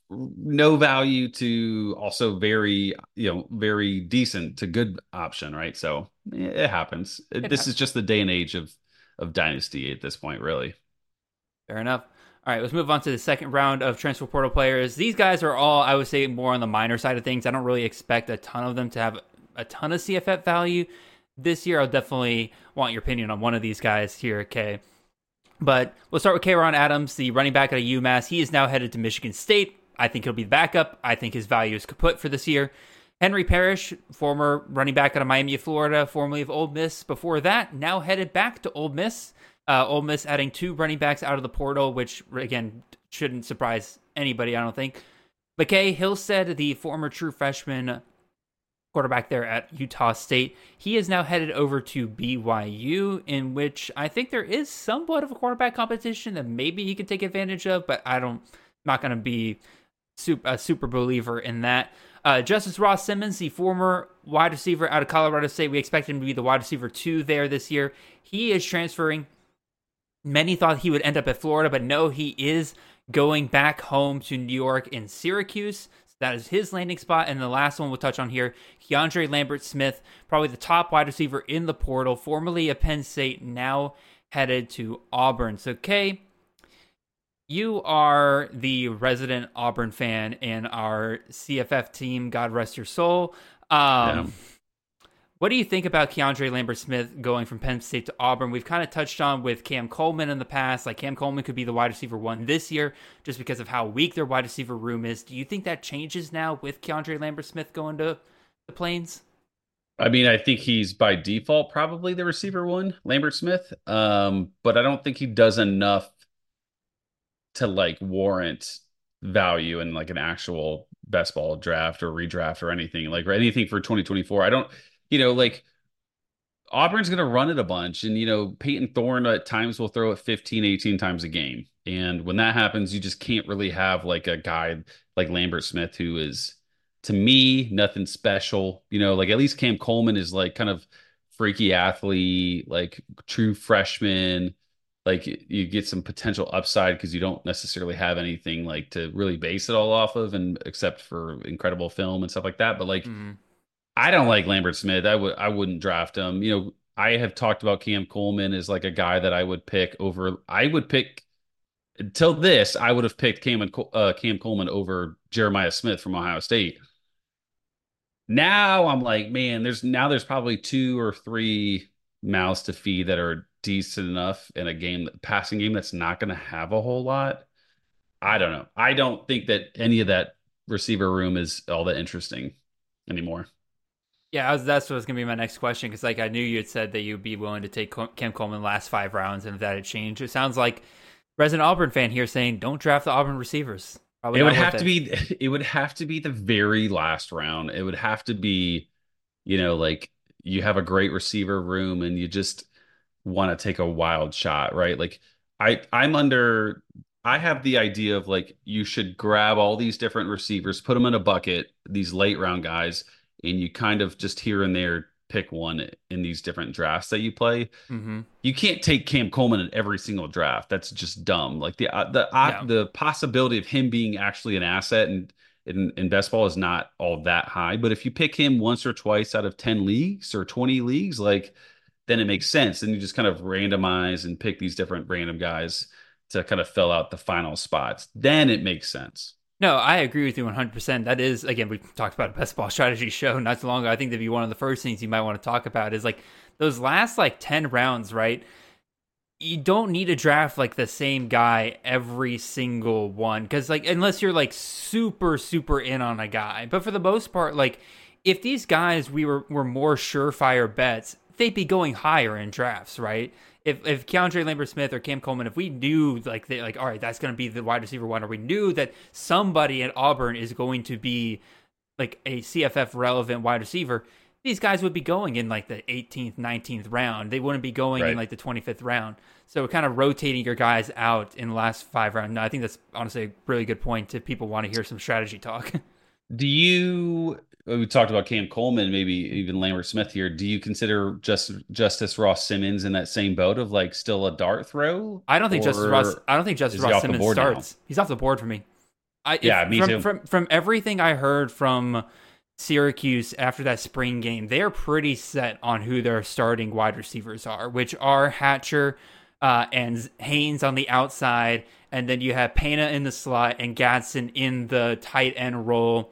no value to also very, you know, very decent to good option, right? So it happens. It this happens. Is just the day and age of of dynasty at this point, really. Fair enough. All right, let's move on to the second round of transfer portal players. These guys are all, I would say, more on the minor side of things. I don't really expect a ton of them to have a ton of C F F value this year. I'll definitely want your opinion on one of these guys here, Kay. But we'll start with Kayron Adams, the running back at UMass. He is now headed to Michigan State. I think he'll be the backup. I think his value is kaput for this year. Henry Parrish, former running back out of Miami, Florida, formerly of Ole Miss. Before that, now headed back to Ole Miss. Uh, Ole Miss adding two running backs out of the portal, which, again, shouldn't surprise anybody, I don't think. McKay Hillstead, the former true freshman quarterback there at Utah State, he is now headed over to B Y U, in which I think there is somewhat of a quarterback competition that maybe he can take advantage of, but I don't, not going to be super, a super believer in that. Uh, Justice Ross Simmons, the former wide receiver out of Colorado State, we expect him to be the wide receiver two there this year. He is transferring. Many thought he would end up at Florida, but no, he is going back home to New York in Syracuse. That is his landing spot. And the last one we'll touch on here, Keandre Lambert-Smith, probably the top wide receiver in the portal, formerly of Penn State, now headed to Auburn. So, Kay, you are the resident Auburn fan in our C F F team. God rest your soul. Um, yeah. What do you think about Keandre Lambert-Smith going from Penn State to Auburn? We've kind of touched on with Cam Coleman in the past. Like, Cam Coleman could be the wide receiver one this year just because of how weak their wide receiver room is. Do you think that changes now with Keandre Lambert-Smith going to the Plains? I mean, I think he's by default probably the receiver one, Lambert-Smith. Um, but I don't think he does enough to, like, warrant value in, like, an actual best ball draft or redraft or anything. Like, or anything for twenty twenty-four. I don't... You know, like Auburn's going to run it a bunch. And, you know, Peyton Thorne at times will throw it fifteen, eighteen times a game. And when that happens, you just can't really have like a guy like Lambert-Smith who is, to me, nothing special. You know, like at least Cam Coleman is like kind of freaky athlete, like true freshman. Like you get some potential upside because you don't necessarily have anything like to really base it all off of, and except for incredible film and stuff like that. But like, mm-hmm. I don't like Lambert-Smith. I would I wouldn't draft him. You know, I have talked about Cam Coleman as like a guy that I would pick over. I would pick until this. I would have picked Cam and uh, Cam Coleman over Jeremiah Smith from Ohio State. Now I'm like, man, there's now there's probably two or three mouths to feed that are decent enough in a game, passing game that's not going to have a whole lot. I don't know. I don't think that any of that receiver room is all that interesting anymore. Yeah, I was, that's what was going to be my next question, because like I knew you had said that you'd be willing to take Cam Coleman last five rounds, and if that had changed, it sounds like resident Auburn fan here saying don't draft the Auburn receivers. Probably it would have to it. be it would have to be the very last round. It would have to be, you know, like you have a great receiver room and you just want to take a wild shot, right? Like I I'm under I have the idea of like you should grab all these different receivers, put them in a bucket, these late round guys, and you kind of just here and there pick one in these different drafts that you play. Mm-hmm. You can't take Cam Coleman in every single draft. That's just dumb. Like the uh, the uh, no. the possibility of him being actually an asset in, in in best ball is not all that high. But if you pick him once or twice out of ten leagues or twenty leagues, like then it makes sense. And you just kind of randomize and pick these different random guys to kind of fill out the final spots. Then it makes sense. No, I agree with you one hundred percent. That is, again, we talked about a best ball strategy show not too long ago. I think that'd be one of the first things you might want to talk about is like those last like ten rounds, right? You don't need to draft like the same guy every single one. Because like, unless you're like super, super in on a guy. But for the most part, like if these guys we were, were more surefire bets, they'd be going higher in drafts, right? If if Keandre Lambert-Smith or Cam Coleman, if we knew like they like, all right, that's going to be the wide receiver one, or we knew that somebody at Auburn is going to be like a C F F relevant wide receiver, these guys would be going in like the eighteenth, nineteenth round. They wouldn't be going right in like the twenty-fifth round. So kind of rotating your guys out in the last five rounds. No, I think that's honestly a really good point if people want to hear some strategy talk. Do you? We talked about Cam Coleman, maybe even Lambert-Smith here. Do you consider just Justice Ross Simmons in that same boat of like still a dart throw? I don't think Justice Ross. I don't think Justice Ross Simmons starts. Now? He's off the board for me. I, if, yeah, me from, too. From from everything I heard from Syracuse after that spring game, they're pretty set on who their starting wide receivers are, which are Hatcher uh, and Haynes on the outside, and then you have Pena in the slot and Gadsden in the tight end role.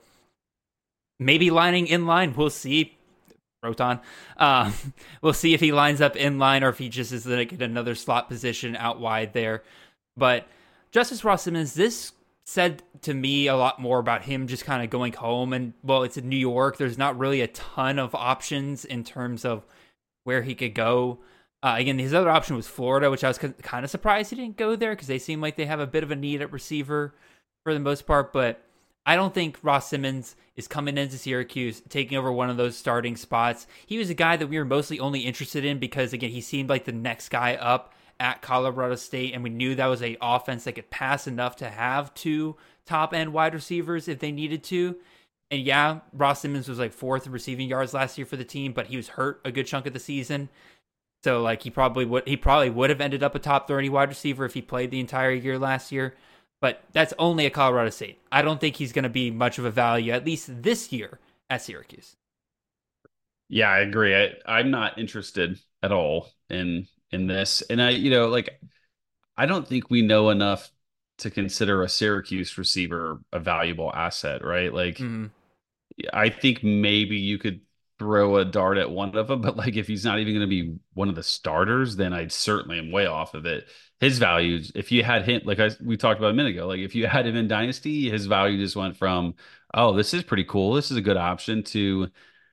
Maybe lining in line. We'll see. Proton. Um, we'll see if he lines up in line or if he just is like in another slot position out wide there. But Justice Ross Simmons, this said to me a lot more about him just kind of going home. And, well, it's in New York. There's not really a ton of options in terms of where he could go. Uh, again, his other option was Florida, which I was kind of surprised he didn't go there because they seem like they have a bit of a need at receiver for the most part, but I don't think Ross Simmons is coming into Syracuse, taking over one of those starting spots. He was a guy that we were mostly only interested in because, again, he seemed like the next guy up at Colorado State, and we knew that was a offense that could pass enough to have two top-end wide receivers if they needed to. And yeah, Ross Simmons was like fourth in receiving yards last year for the team, but he was hurt a good chunk of the season. So like he probably would he probably would have ended up a top thirty wide receiver if he played the entire year last year. But that's only at Colorado State. I don't think he's going to be much of a value, at least this year, at Syracuse. Yeah, I agree. I, I'm not interested at all in in this. And I, you know, like I don't think we know enough to consider a Syracuse receiver a valuable asset, right? Like Mm-hmm. I think maybe you could throw a dart at one of them, but like if he's not even going to be one of the starters, then I certainly am way off of it. His values, if you had him, like I, we talked about a minute ago, like if you had him in Dynasty, his value just went from, oh, this is pretty cool, this is a good option, to,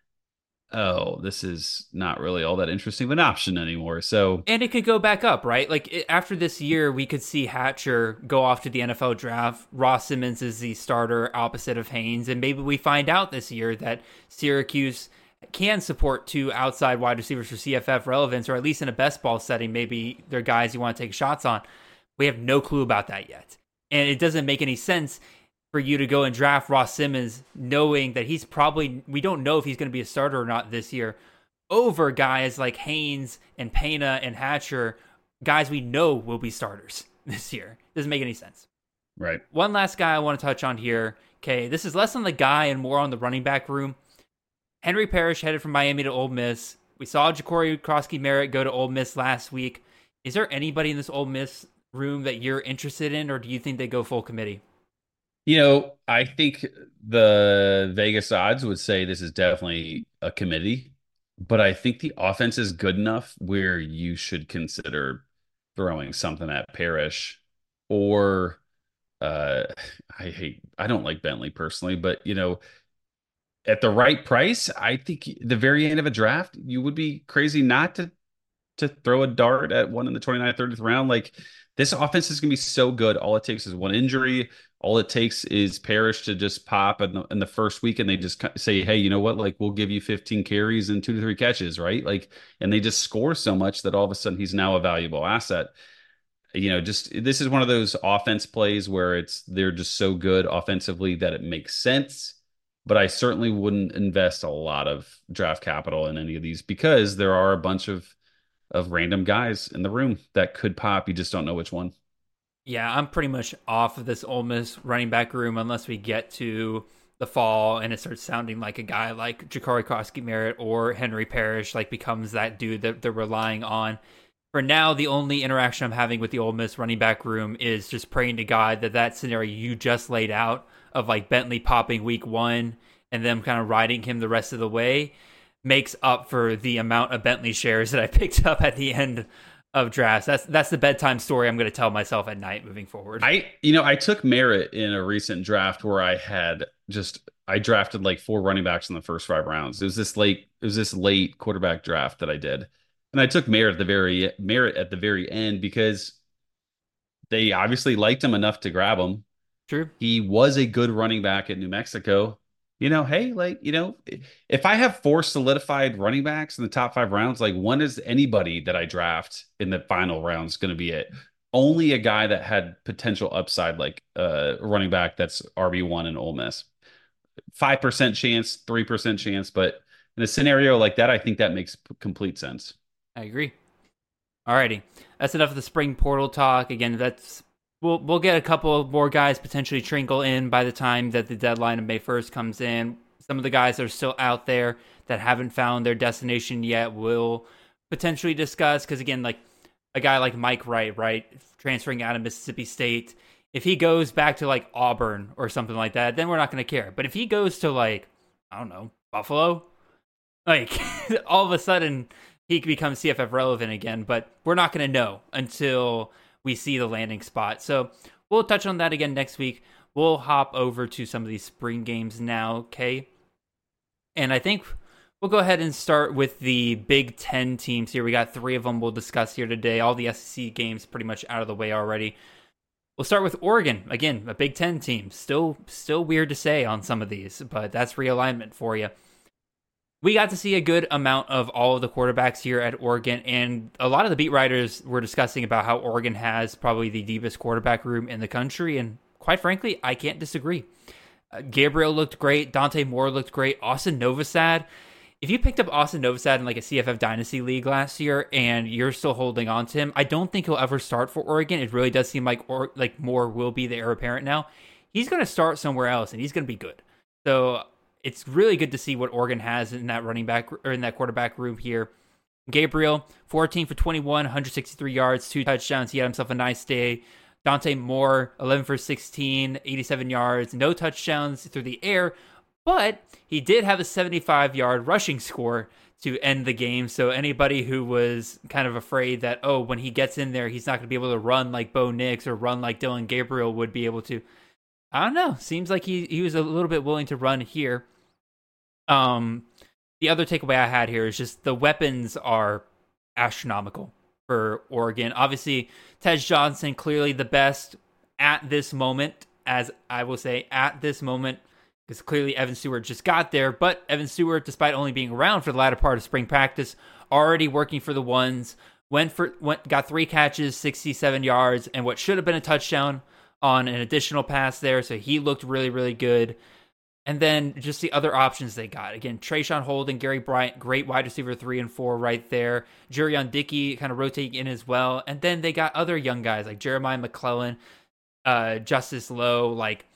oh, this is not really all that interesting of an option anymore. So, And it could go back up, right? Like it, after this year, we could see Hatcher go off to the N F L draft. Ross Simmons is the starter opposite of Haynes. And maybe we find out this year that Syracuse can support two outside wide receivers for C F F relevance, or at least in a best ball setting, maybe they're guys you want to take shots on. We have no clue about that yet. And it doesn't make any sense for you to go and draft Ross Simmons knowing that he's probably, we don't know if he's going to be a starter or not this year, over guys like Haynes and Pena and Hatcher, guys we know will be starters this year. Doesn't make any sense. right. One last guy I want to touch on here. Okay, this is less on the guy and more on the running back room. Henry Parrish headed from Miami to Ole Miss. We saw Ja'Cory Krosky-Merritt go to Ole Miss last week. Is there anybody in this Ole Miss room that you're interested in, or do you think they go full committee? You know, I think the Vegas odds would say this is definitely a committee, but I think the offense is good enough where you should consider throwing something at Parrish, or uh I hate I don't like Bentley personally, but you know, at the right price, I think the very end of a draft, you would be crazy not to to throw a dart at one in the twenty-ninth, thirtieth round. Like this offense is going to be so good. All it takes is one injury. All it takes is Parrish to just pop in the, in the first week, and they just say, hey, you know what? Like we'll give you fifteen carries and two to three catches, right? Like, and they just score so much that all of a sudden he's now a valuable asset. You know, just this is one of those offense plays where it's they're just so good offensively that it makes sense. But I certainly wouldn't invest a lot of draft capital in any of these because there are a bunch of of random guys in the room that could pop. You just don't know which one. Yeah, I'm pretty much off of this Ole Miss running back room unless we get to the fall and it starts sounding like a guy like Ja'Cory Krosky-Merritt or Henry Parrish like becomes that dude that they're relying on. For now, the only interaction I'm having with the Ole Miss running back room is just praying to God that that scenario you just laid out of like Bentley popping week one and them kind of riding him the rest of the way makes up for the amount of Bentley shares that I picked up at the end of drafts. That's that's the bedtime story I'm going to tell myself at night moving forward. I, you know, I took Merritt in a recent draft where I had just, I drafted like four running backs in the first five rounds. It was this late, it was this late quarterback draft that I did. And I took Merritt at the very, Merritt at the very end because they obviously liked him enough to grab him. True. He was a good running back at New Mexico. You know, hey, like, you know, if I have four solidified running backs in the top five rounds, like when is anybody that I draft in the final rounds going to be it? Only a guy that had potential upside, like uh, a running back that's R B one in Ole Miss. five percent chance, three percent chance. But in a scenario like that, I think that makes p- complete sense. I agree. Alrighty. That's enough of the spring portal talk. Again, that's We'll we'll get a couple more guys potentially trickle in by the time that the deadline of May first comes in. Some of the guys that are still out there that haven't found their destination yet will potentially discuss. Because again, like a guy like Mike Wright, right, transferring out of Mississippi State, if he goes back to like Auburn or something like that, then we're not going to care. But if he goes to like, I don't know, Buffalo, like all of a sudden he becomes C F F relevant again. But we're not going to know until we see the landing spot. So we'll touch on that again next week. We'll hop over to some of these spring games now, okay? And I think we'll go ahead and start with the Big Ten teams here. We got three of them we'll discuss here today. All the S E C games pretty much out of the way already. We'll start with Oregon. Again, a Big Ten team. Still, still weird to say on some of these, but that's realignment for you. We got to see a good amount of all of the quarterbacks here at Oregon, and a lot of the beat writers were discussing about how Oregon has probably the deepest quarterback room in the country, and quite frankly, I can't disagree. Uh, Gabriel looked great. Dante Moore looked great. Austin Novosad. If you picked up Austin Novosad in like a C F F Dynasty League last year and you're still holding on to him, I don't think he'll ever start for Oregon. It really does seem like or like Moore will be the heir apparent now. He's going to start somewhere else, and he's going to be good. So it's really good to see what Oregon has in that running back or in that quarterback room here. Gabriel, fourteen for twenty-one, one hundred sixty-three yards, two touchdowns. He had himself a nice day. Dante Moore, eleven for sixteen, eighty-seven yards, no touchdowns through the air, but he did have a seventy-five-yard rushing score to end the game. So anybody who was kind of afraid that, oh, when he gets in there, he's not going to be able to run like Bo Nix or run like Dylan Gabriel would be able to. I don't know. Seems like he, he was a little bit willing to run here. Um, the other takeaway I had here is just the weapons are astronomical for Oregon. Obviously, Tej Johnson, clearly the best at this moment, as I will say, at this moment, because clearly Evan Stewart just got there, but Evan Stewart, despite only being around for the latter part of spring practice, already working for the ones, went for went got three catches, sixty-seven yards, and what should have been a touchdown on an additional pass there, so he looked really, really good. And then just the other options they got. Again, Trayshawn Holden, Gary Bryant, great wide receiver three and four right there. Jurion Dickey kind of rotating in as well. And then they got other young guys like Jeremiah McClellan, uh, Justice Lowe, like,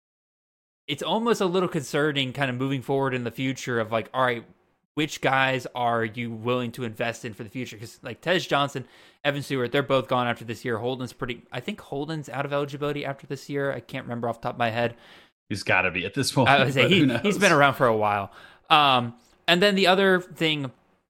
it's almost a little concerning kind of moving forward in the future of like, all right, which guys are you willing to invest in for the future? Because like Tej Johnson, Evan Stewart, they're both gone after this year. Holden's pretty, I think Holden's out of eligibility after this year. I can't remember off the top of my head. He's got to be at this point. I would say he, he's been around for a while. Um, and then the other thing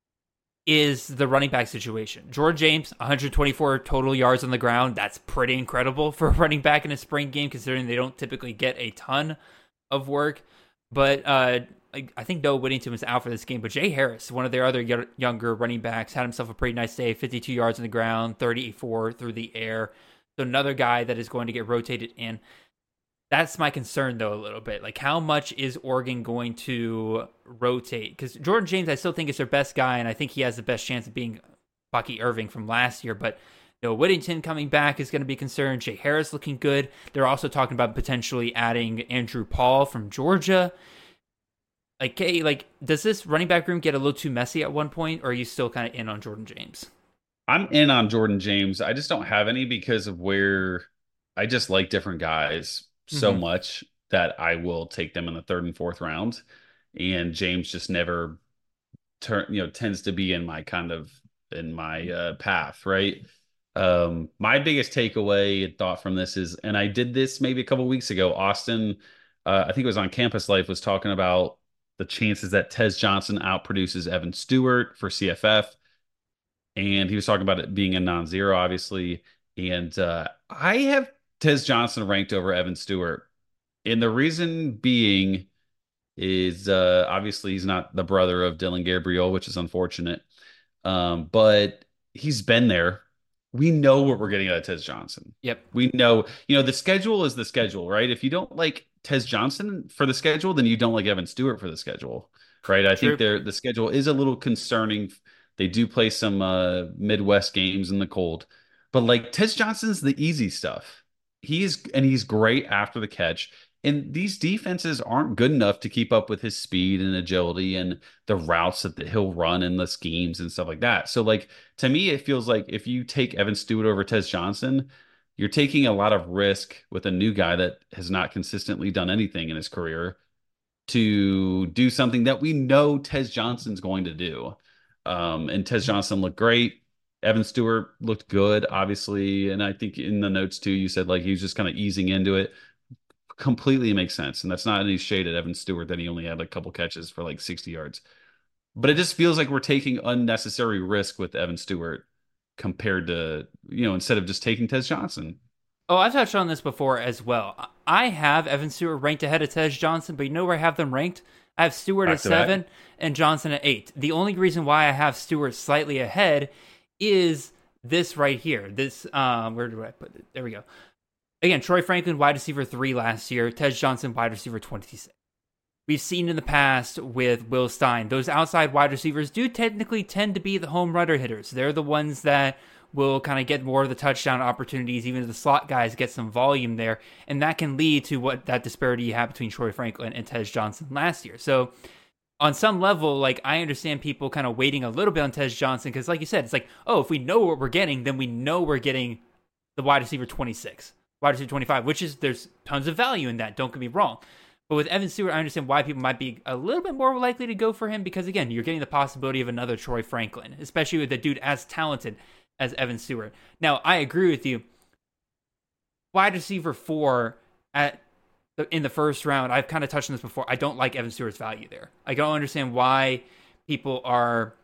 is the running back situation. George James, one hundred twenty-four total yards on the ground. That's pretty incredible for a running back in a spring game, considering they don't typically get a ton of work. But uh, I, I think Noah Whittington was out for this game. But Jay Harris, one of their other y- younger running backs, had himself a pretty nice day. fifty-two yards on the ground, thirty-four through the air. So another guy that is going to get rotated in. That's my concern, though, a little bit. Like, how much is Oregon going to rotate? Because Jordan James, I still think is their best guy, and I think he has the best chance of being Bucky Irving from last year. But Noah Whittington coming back is going to be concerned. Jay Harris looking good. They're also talking about potentially adding Andrew Paul from Georgia. Like, hey, like, does this running back room get a little too messy at one point, or are you still kind of in on Jordan James? I'm in on Jordan James. I just don't have any because of where I just like different guys so mm-hmm. much that I will take them in the third and fourth round. And James just never turn, you know, tends to be in my kind of in my uh, path, right? Um, my biggest takeaway and thought from this is, and I did this maybe a couple weeks ago, Austin, uh, I think it was on Campus Life, was talking about the chances that Tej Johnson outproduces Evan Stewart for C F F. And he was talking about it being a non-zero, obviously. And uh, I have Tej Johnson ranked over Evan Stewart. And the reason being is uh, obviously he's not the brother of Dylan Gabriel, which is unfortunate. Um, but he's been there. We know what we're getting out of Tej Johnson. Yep. We know, you know, the schedule is the schedule, right? If you don't like Tej Johnson for the schedule, then you don't like Evan Stewart for the schedule, right? I True. think the schedule is a little concerning. They do play some uh, Midwest games in the cold, but like Tej Johnson's the easy stuff. He's and he's great after the catch. And these defenses aren't good enough to keep up with his speed and agility and the routes that he'll run and the schemes and stuff like that. So like, to me, it feels like if you take Evan Stewart over Tej Johnson, you're taking a lot of risk with a new guy that has not consistently done anything in his career to do something that we know Tej Johnson's going to do. Um, and Tej Johnson looked great. Evan Stewart looked good, obviously. And I think in the notes too, you said like he was just kind of easing into it. Completely makes sense. And that's not any shade at Evan Stewart that he only had a couple catches for like sixty yards. But it just feels like we're taking unnecessary risk with Evan Stewart compared to, you know, instead of just taking Tej Johnson. Oh, I've touched on this before as well. I have Evan Stewart ranked ahead of Tej Johnson, but you know where I have them ranked? I have Stewart Back at seven that. and Johnson at eight. The only reason why I have Stewart slightly ahead is this right here. This, um, where do I put it? There we go. again, Troy Franklin, wide receiver three last year, Tej Johnson, wide receiver twenty-six. We've seen in the past with Will Stein, those outside wide receivers do technically tend to be the home runner hitters. They're the ones that will kind of get more of the touchdown opportunities, even if the slot guys get some volume there. And that can lead to what that disparity you have between Troy Franklin and Tej Johnson last year. So on some level, like, I understand people kind of waiting a little bit on Tej Johnson because, like you said, it's like, oh, if we know what we're getting, then we know we're getting the wide receiver twenty-six, wide receiver twenty-five, which is, there's tons of value in that. Don't get me wrong. But with Evan Stewart, I understand why people might be a little bit more likely to go for him because, again, you're getting the possibility of another Troy Franklin, especially with a dude as talented as Evan Stewart. Now, I agree with you. Wide receiver four at the, in the first round, I've kind of touched on this before. I don't like Evan Stewart's value there. I don't understand why people are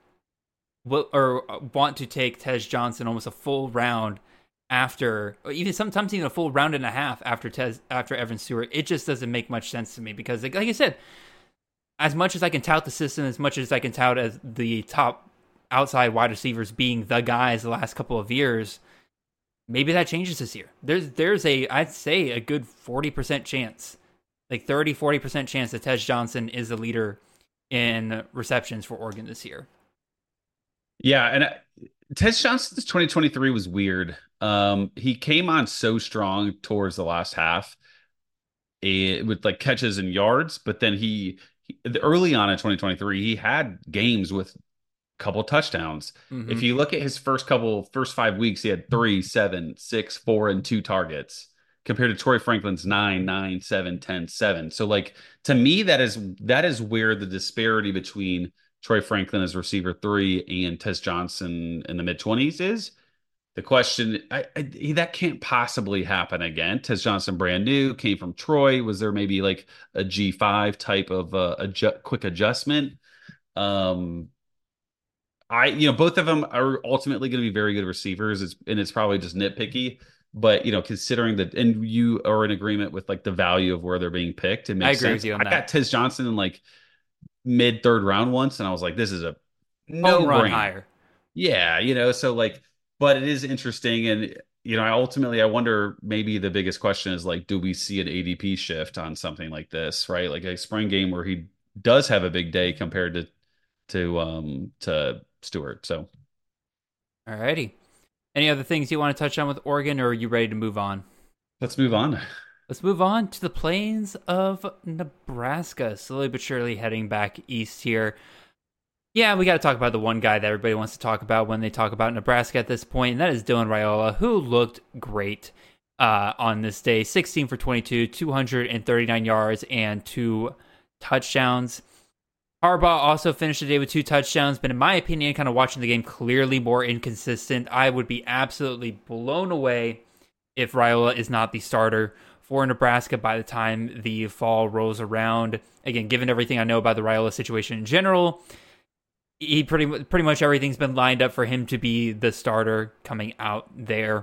or want to take Tej Johnson almost a full round after, or even sometimes even a full round and a half after Tez, after Evan Stewart. It just doesn't make much sense to me because, like, like I said, as much as I can tout the system, as much as I can tout as the top outside wide receivers being the guys the last couple of years, maybe that changes this year. There's there's a, I'd say, a good forty percent chance, like thirty, forty percent chance that Tej Johnson is the leader in receptions for Oregon this year. Yeah, and I, Tej Johnson's twenty twenty-three was weird. Um, he came on so strong towards the last half eh, with like catches and yards, but then he, he early on in twenty twenty-three, he had games with a couple touchdowns. Mm-hmm. If you look at his first couple, first five weeks, he had three, seven, six, four, and two targets compared to Troy Franklin's nine, nine, seven, ten, seven. So like, to me, that is, that is where the disparity between Troy Franklin as receiver three and Tej Johnson in the mid twenties is. The question, I, I, that can't possibly happen again. Tej Johnson, brand new, came from Troy. Was there maybe like a G five type of uh, adju- quick adjustment? Um, I, you know, both of them are ultimately going to be very good receivers. It's, and it's probably just nitpicky. But, you know, considering that, and you are in agreement with like the value of where they're being picked, it makes I agree sense. with you on I that. got Tej Johnson in like mid third round once, and I was like, this is a no run brain. higher. Yeah, you know, so like, but it is interesting. And, you know, I ultimately, I wonder, maybe the biggest question is like, do we see an A D P shift on something like this, right? Like a spring game where he does have a big day compared to, to, um, to Stewart. So. All righty. Any other things you want to touch on with Oregon, or are you ready to move on? Let's move on. Let's move on to the plains of Nebraska, slowly but surely heading back east here. Yeah, we got to talk about the one guy that everybody wants to talk about when they talk about Nebraska at this point, and that is Dylan Raiola, who looked great uh, on this day. sixteen for twenty-two, two hundred thirty-nine yards, and two touchdowns. Harbaugh also finished the day with two touchdowns, but in my opinion, kind of watching the game, clearly more inconsistent. I would be absolutely blown away if Raiola is not the starter for Nebraska by the time the fall rolls around. Again, given everything I know about the Raiola situation in general, he pretty pretty much everything's been lined up for him to be the starter coming out there.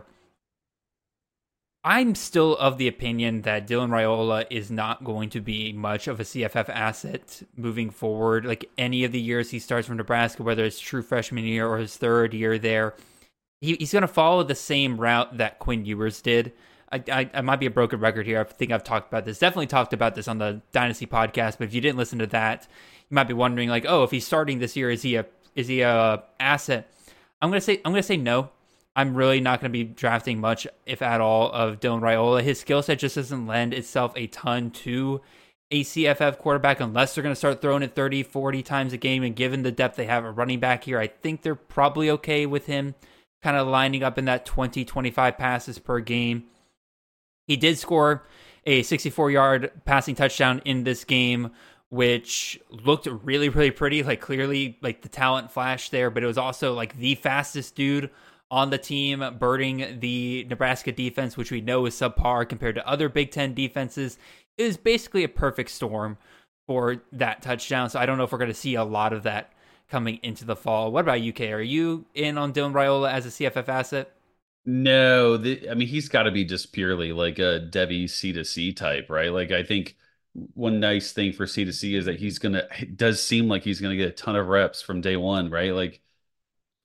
I'm still of the opinion that Dylan Raiola is not going to be much of a C F F asset moving forward. Like any of the years he starts from Nebraska, whether it's true freshman year or his third year there, he, he's going to follow the same route that Quinn Ewers did. I, I, I might be a broken record here. I think I've talked about this. Definitely talked about this on the Dynasty podcast. But if you didn't listen to that, you might be wondering, like, oh, if he's starting this year, is he a is he a asset? I'm gonna say I'm gonna say no. I'm really not going to be drafting much, if at all, of Dylan Raiola. His skill set just doesn't lend itself a ton to a C F F quarterback unless they're going to start throwing it thirty, forty times a game. And given the depth they have at running back here, I think they're probably okay with him kind of lining up in that twenty, twenty-five passes per game. He did score a sixty-four-yard passing touchdown in this game, which looked really, really pretty. Like, clearly, like, the talent flashed there, but it was also, like, the fastest dude on the team, birding the Nebraska defense, which we know is subpar compared to other Big Ten defenses. It was basically a perfect storm for that touchdown, so I don't know if we're going to see a lot of that coming into the fall. What about you, Kay? Are you in on Dylan Raiola as a C F F asset? No, the, I mean, he's got to be just purely like a Debbie C to C type, right? Like, I think one nice thing for C to C is that he's going to, it does seem like he's going to get a ton of reps from day one, right? Like,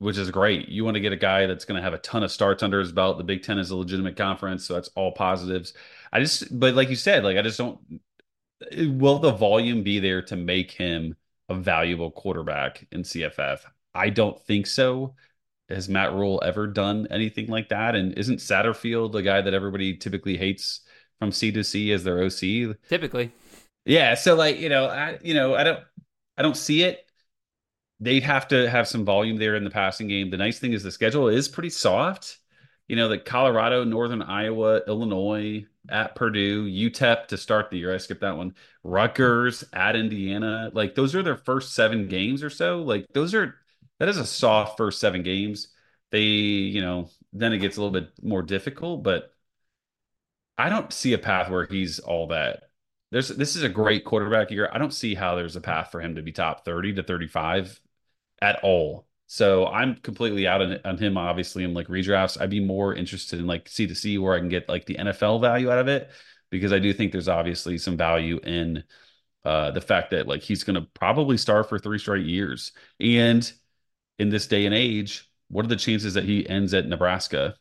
which is great. You want to get a guy that's going to have a ton of starts under his belt. The Big Ten is a legitimate conference, so that's all positives. I just, but like you said, like I just don't. Will the volume be there to make him a valuable quarterback in C F F? I don't think so. Has Matt Rule ever done anything like that? And isn't Satterfield the guy that everybody typically hates from C to C as their O C? Typically. Yeah, so like, you know, I you know, I don't I don't see it. They'd have to have some volume there in the passing game. The nice thing is the schedule is pretty soft. You know, the Colorado, Northern Iowa, Illinois, at Purdue, U T E P to start the year. I skipped that one. Rutgers at Indiana. Like those are their first seven games or so. Like those are that is a soft first seven games. They, you know, then it gets a little bit more difficult, but I don't see a path where he's all that. There's this is a great quarterback year. I don't see how there's a path for him to be top thirty to thirty-five at all. So I'm completely out on, on him, obviously, in like redrafts. I'd be more interested in like C to C where I can get like the N F L value out of it because I do think there's obviously some value in uh, the fact that like he's going to probably start for three straight years. And in this day and age, what are the chances that he ends at Nebraska?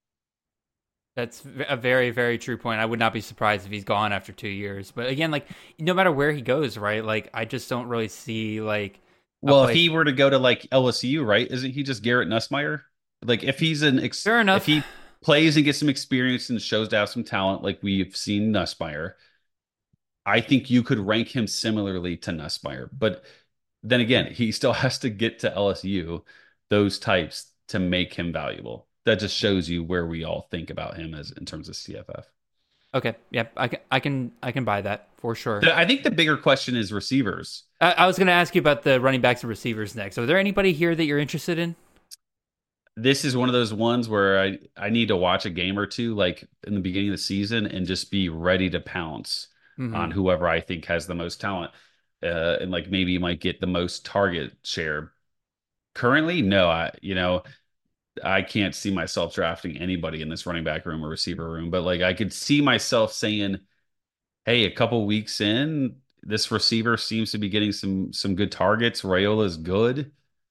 That's a very, very true point. I would not be surprised if he's gone after two years. But again, like no matter where he goes, right? Like I just don't really see like a Well, if place. he were to go to like L S U, right? Isn't he just Garrett Nussmeier? Like if he's an ex Fair if enough. he plays and gets some experience and shows to have some talent like we've seen Nussmeier, I think you could rank him similarly to Nussmeier. But then again, he still has to get to L S U, those types to make him valuable. That just shows you where we all think about him as in terms of C F F. Okay, yeah, I can, I can, I can buy that for sure. The- I think the bigger question is receivers. I, I was going to ask you about the running backs and receivers next. Are there anybody here that you're interested in? This is one of those ones where I, I need to watch a game or two, like in the beginning of the season, and just be ready to pounce Mm-hmm. on whoever I think has the most talent. Uh, and like maybe might get the most target share. Currently, no, I, you know, I can't see myself drafting anybody in this running back room or receiver room, but like I could see myself saying, "Hey, a couple weeks in, this receiver seems to be getting some some good targets. Rayola's good.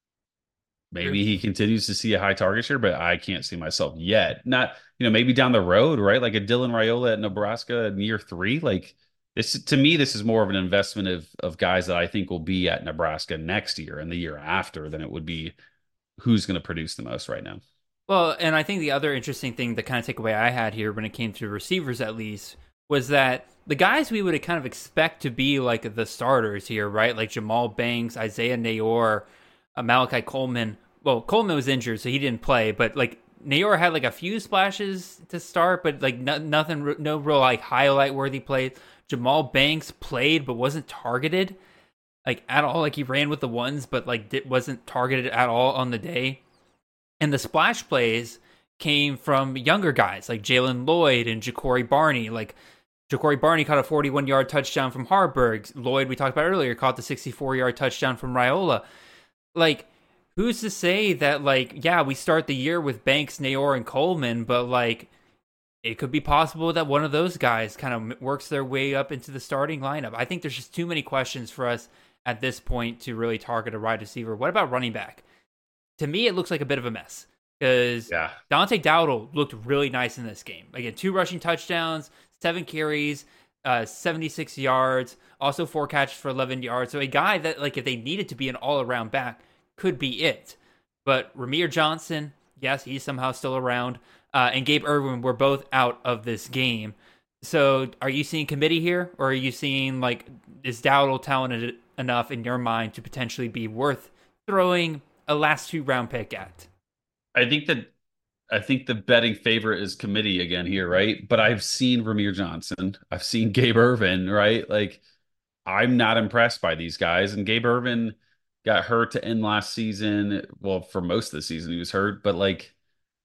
Maybe he continues to see a high target share, but I can't see myself yet. Not, you know, maybe down the road, right? Like a Dylan Raiola at Nebraska in year three. Like this to me, this is more of an investment of of guys that I think will be at Nebraska next year and the year after than it would be who's going to produce the most right now." Well, and I think the other interesting thing, the kind of takeaway I had here when it came to receivers, at least, was that the guys we would kind of expect to be like the starters here, right? Like Jamal Banks, Isaiah Nayor, uh, Malachi Coleman. Well, Coleman was injured, so he didn't play, but like Nayor had like a few splashes to start, but like no, nothing, no real like highlight worthy plays. Jamal Banks played, but wasn't targeted like at all. Like he ran with the ones, but like it wasn't targeted at all on the day. And the splash plays came from younger guys like Jalen Lloyd and Ja'Cory Barney. Like Ja'Cory Barney caught a forty-one-yard touchdown from Harburg. Lloyd, we talked about earlier, caught the sixty-four-yard touchdown from Raiola. Like, who's to say that, like, yeah, we start the year with Banks, Nayor, and Coleman, but, like, it could be possible that one of those guys kind of works their way up into the starting lineup. I think there's just too many questions for us at this point to really target a wide receiver. What about running back? To me, it looks like a bit of a mess because Yeah. Dante Dowdle looked really nice in this game. Again, two rushing touchdowns, seven carries, uh, seventy-six yards, also four catches for eleven yards. So a guy that, like, if they needed to be an all-around back, could be it. But Ramir Johnson, yes, he's somehow still around, uh, and Gabe Irwin were both out of this game. So are you seeing committee here, or are you seeing, like, is Dowdle talented enough in your mind to potentially be worth throwing a last two round pick at? I think that I think the betting favorite is committee again here, right? But I've seen Ramir Johnson. I've seen Gabe Irvin, right? Like I'm not impressed by these guys. And Gabe Irvin got hurt to end last season. Well, for most of the season he was hurt, but like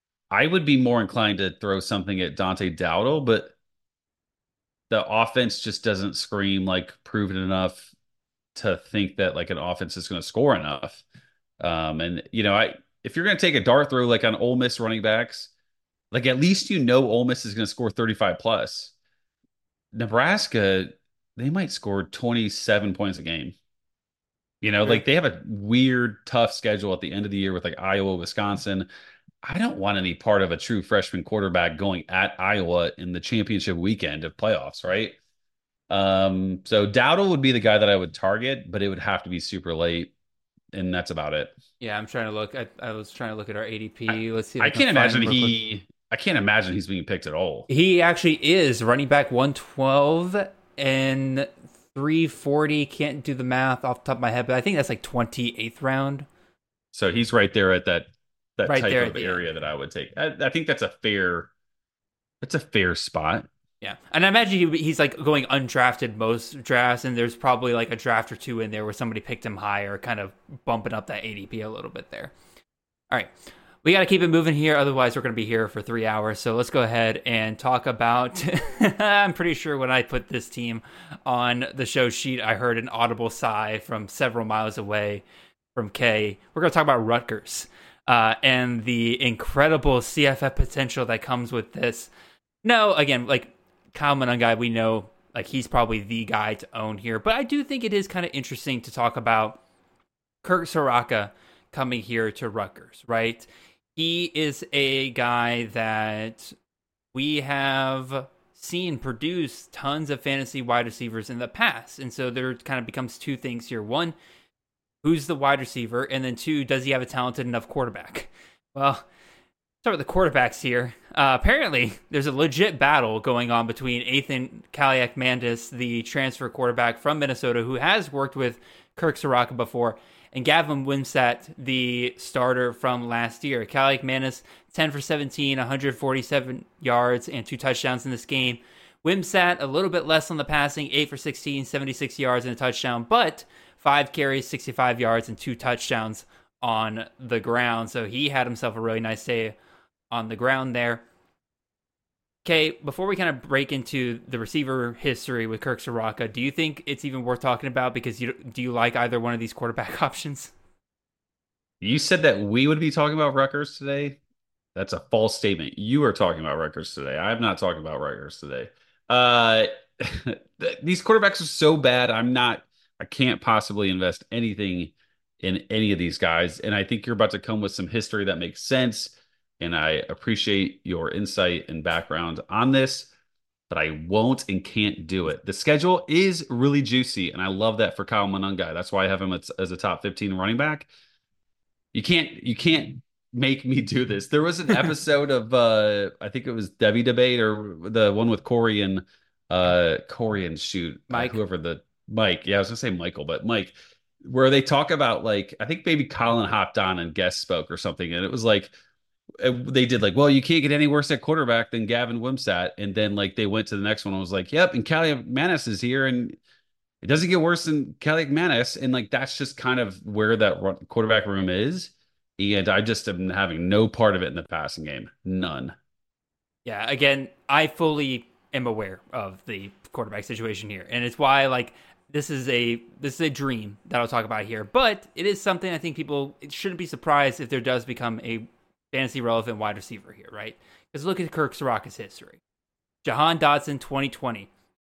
I would be more inclined to throw something at Dante Dowdle, but the offense just doesn't scream like proven enough to think that like an offense is going to score enough. Um, and you know, I if you're going to take a dart throw like on Ole Miss running backs, like at least you know Ole Miss is going to score thirty-five plus. Nebraska, they might score twenty-seven points a game. You know, Sure. like they have a weird, tough schedule at the end of the year with like Iowa, Wisconsin. I don't want any part of a true freshman quarterback going at Iowa in the championship weekend of playoffs, right? Um, so Dowdle would be the guy that I would target, but it would have to be super late, and that's about it. Yeah, I'm trying to look. I, I was trying to look at our I, A D P. Let's see if I I can can't find him imagine real quick. he I can't imagine he's being picked at all. He actually is running back one twelve and three forty. Can't do the math off the top of my head, but I think that's like twenty-eighth round. So he's right there at that that Right type there at of the area end. that I would take. I, I think that's a fair that's a fair spot. Yeah. And I imagine he, he's like going undrafted most drafts, and there's probably like a draft or two in there where somebody picked him higher, kind of bumping up that A D P a little bit there. All right. We got to keep it moving here. Otherwise, we're going to be here for three hours. So let's go ahead and talk about. I'm pretty sure when I put this team on the show sheet, I heard an audible sigh from several miles away from Kay. We're going to talk about Rutgers uh, and the incredible C F F potential that comes with this. No, again, like Kyle Monangai, we know like he's probably the guy to own here. But I do think it is kind of interesting to talk about Kirk Soraka coming here to Rutgers, right? He is a guy that we have seen produce tons of fantasy wide receivers in the past. And so there kind of becomes two things here. One, who's the wide receiver? And then two, does he have a talented enough quarterback? Well, start with the quarterbacks here. Uh, apparently, there's a legit battle going on between Ethan Kaliakmanis, the transfer quarterback from Minnesota, who has worked with Kirk Soraka before, and Gavin Wimsatt, the starter from last year. Kaliakmanis, ten for seventeen, one hundred forty-seven yards, and two touchdowns in this game. Wimsatt, a little bit less on the passing, eight for sixteen, seventy-six yards and a touchdown, but five carries, sixty-five yards, and two touchdowns on the ground. So he had himself a really nice day on the ground there. Okay, before we kind of break into the receiver history with Kirk Soraka, do you think it's even worth talking about? Because you do you like either one of these quarterback options? You said that we would be talking about Rutgers today. That's a false statement. You are talking about Rutgers today. I'm not talking about Rutgers today. Uh, these quarterbacks are so bad. I'm not. I can't possibly invest anything in any of these guys. And I think you're about to come with some history that makes sense. And I appreciate your insight and background on this, but I won't and can't do it. The schedule is really juicy, and I love that for Kyle Monangai. That's why I have him as, as a top fifteen running back. You can't you can't make me do this. There was an episode of uh I think it was Debbie Debate or the one with Corey and uh Corey and shoot uh, Mike? whoever the Mike. Yeah, I was gonna say Michael, but Mike, where they talk about like I think maybe Colin hopped on and guest spoke or something, and it was like they did like, well, you can't get any worse at quarterback than Gavin Wimsatt, and then like they went to the next one and was like, yep, and Kaliakmanis is here, and it doesn't get worse than Kaliakmanis, and like that's just kind of where that run- quarterback room is, and I just am having no part of it in the passing game, none. Yeah, again, I fully am aware of the quarterback situation here, and it's why like this is a this is a dream that I'll talk about here. But it is something I think people it shouldn't be surprised if there does become a fantasy relevant wide receiver here, right? Because look at Kirk Soraka's history. Jahan Dotson, twenty twenty.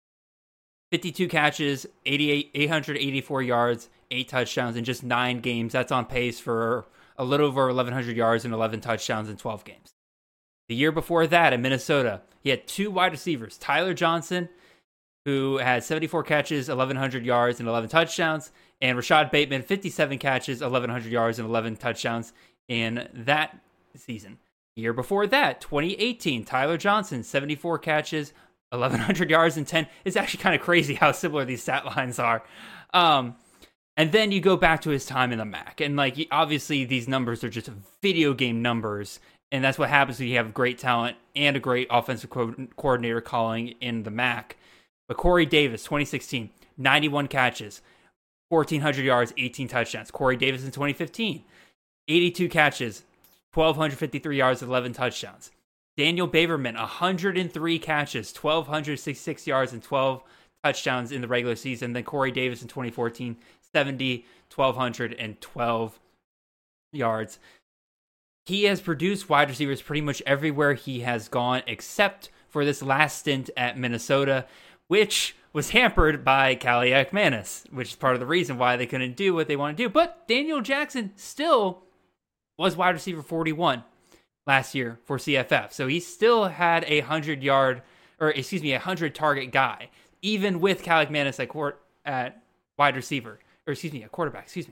fifty-two catches, eighty-eight, eight hundred eighty-four yards, eight touchdowns in just nine games. That's on pace for a little over eleven hundred yards and eleven touchdowns in twelve games. The year before that in Minnesota, he had two wide receivers, Tyler Johnson, who had seventy-four catches, eleven hundred yards, and eleven touchdowns, and Rashad Bateman, fifty-seven catches, eleven hundred yards, and eleven touchdowns in that season. The year before that, twenty eighteen, Tyler Johnson, seventy-four catches, eleven hundred yards, and ten. It's actually kind of crazy how similar these stat lines are. Um, and then you go back to his time in the M A C, and like obviously these numbers are just video game numbers, and that's what happens when you have great talent and a great offensive co- coordinator calling in the M A C. But Corey Davis, twenty sixteen, ninety-one catches, fourteen hundred yards, eighteen touchdowns. Corey Davis in twenty fifteen, eighty-two catches, one thousand two hundred fifty-three yards, eleven touchdowns. Daniel Baverman, one hundred three catches, one thousand two hundred sixty-six yards, and twelve touchdowns in the regular season. Then Corey Davis in twenty fourteen, seventy, one thousand two hundred twelve yards. He has produced wide receivers pretty much everywhere he has gone, except for this last stint at Minnesota, which was hampered by Cali Akmanis, which is part of the reason why they couldn't do what they want to do. But Daniel Jackson still was wide receiver forty-one last year for C F F. So he still had a hundred-yard, or excuse me, a hundred-target guy, even with Cali Akmanis at, court, at wide receiver, or excuse me, a quarterback, excuse me.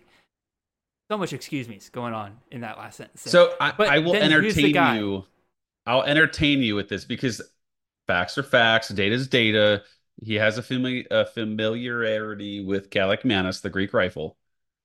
So much excuse me's going on in that last sentence. So I, but I will entertain guy. you. I'll entertain you with this because facts are facts, data is data. He has a, fami- a familiarity with Cali Akmanis, the Greek rifle.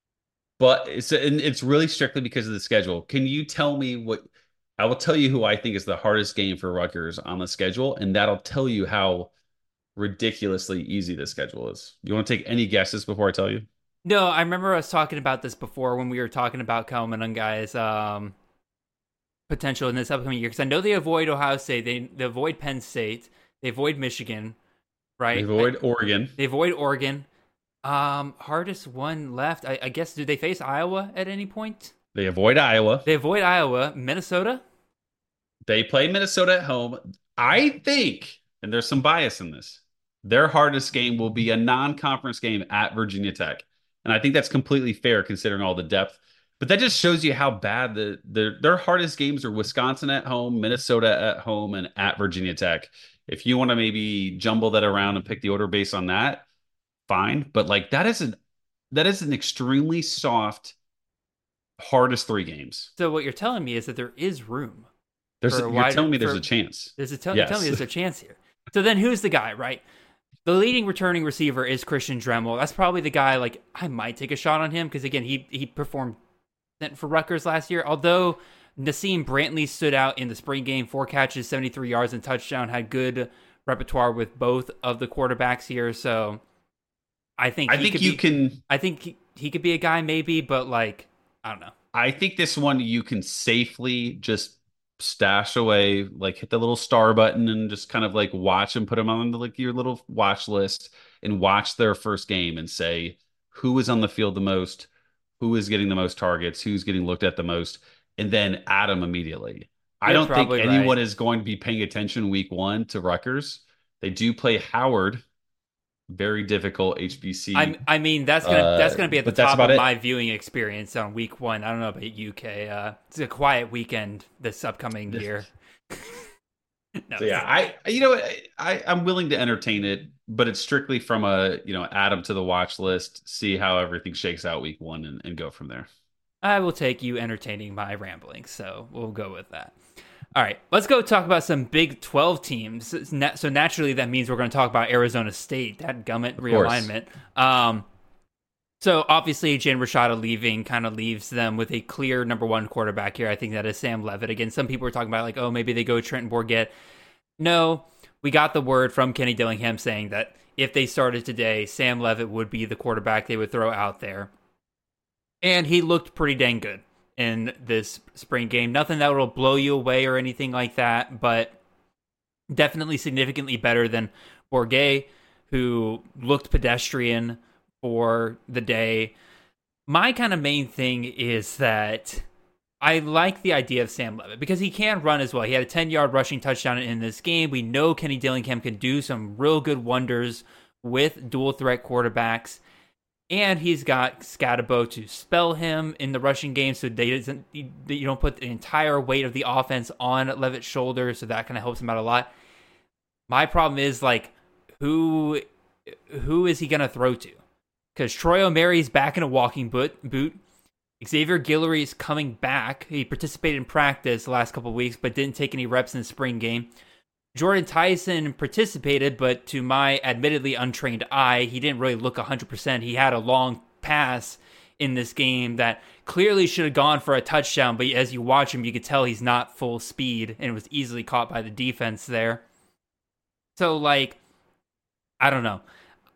But it's and it's really strictly because of the schedule. Can you tell me what I will tell you who I think is the hardest game for Rutgers on the schedule, and that'll tell you how ridiculously easy the schedule is. You want to take any guesses before I tell you? No, I remember us talking about this before when we were talking about Kalmanungai's um, potential in this upcoming year. Because I know they avoid Ohio State, they, they avoid Penn State, they avoid Michigan, right? They avoid I, Oregon. They avoid Oregon. Um, hardest one left, I, I guess. Do they face Iowa at any point? They avoid Iowa. They avoid Iowa. Minnesota. They play Minnesota at home. I think, and there's some bias in this, their hardest game will be a non-conference game at Virginia Tech. And I think that's completely fair considering all the depth. But that just shows you how bad the, the their hardest games are: Wisconsin at home, Minnesota at home, and at Virginia Tech. If you want to maybe jumble that around and pick the order based on that, fine. But like that is an that is an extremely soft, hardest three games. So what you're telling me is that there is room. There's a, you're wide, telling me there's for, a chance. There's a tell, yes. You're telling me there's a chance here. So then who's the guy, right? The leading returning receiver is Christian Dremel. That's probably the guy, like, I might take a shot on him because, again, he he performed for Rutgers last year. Although Nassim Brantley stood out in the spring game, four catches, seventy-three yards, and touchdown, had good repertoire with both of the quarterbacks here. So I think I he think could you be, can. I think he, he could be a guy, maybe, but, like, I don't know. I think this one you can safely just stash away, like hit the little star button and just kind of like watch and put them on like your little watch list and watch their first game and say who is on the field the most, who is getting the most targets, who's getting looked at the most, and then add them immediately. You're I don't think anyone right. is going to be paying attention week one to Rutgers. They do play Howard. Very difficult H B C. I, I mean, that's gonna uh, that's gonna be at the top of it. my viewing experience on week one. I don't know about U K. Uh, it's a quiet weekend this upcoming year. no, so yeah, I you know I I'm willing to entertain it, but it's strictly from a you know add them to the watch list, see how everything shakes out week one, and, and go from there. I will take you entertaining my ramblings, so we'll go with that. All right, let's go talk about some Big twelve teams. So naturally, that means we're going to talk about Arizona State, that gummit realignment. Um, so obviously, Jan Rashada leaving kind of leaves them with a clear number one quarterback here. I think that is Sam Leavitt. Again, some people are talking about like, oh, maybe they go Trenton Bourguet. No, we got the word from Kenny Dillingham saying that if they started today, Sam Leavitt would be the quarterback they would throw out there. And he looked pretty dang good in this spring game. Nothing that will blow you away or anything like that, but definitely significantly better than Bourguet, who looked pedestrian for the day. My kind of main thing is that I like the idea of Sam Leavitt because he can run as well. He had a ten-yard rushing touchdown in this game. We know Kenny Dillingham can do some real good wonders with dual-threat quarterbacks. And he's got Scatabo to spell him in the rushing game, so they doesn't you don't put the entire weight of the offense on Leavitt's shoulders, so that kind of helps him out a lot. My problem is like who who is he gonna throw to? Because Troy O'Mary's back in a walking boot. boot. Xavier Guillory is coming back. He participated in practice the last couple of weeks, but didn't take any reps in the spring game. Jordan Tyson participated, but to my admittedly untrained eye, he didn't really look one hundred percent. He had a long pass in this game that clearly should have gone for a touchdown, but as you watch him, you could tell he's not full speed, and it was easily caught by the defense there. So, like, I don't know.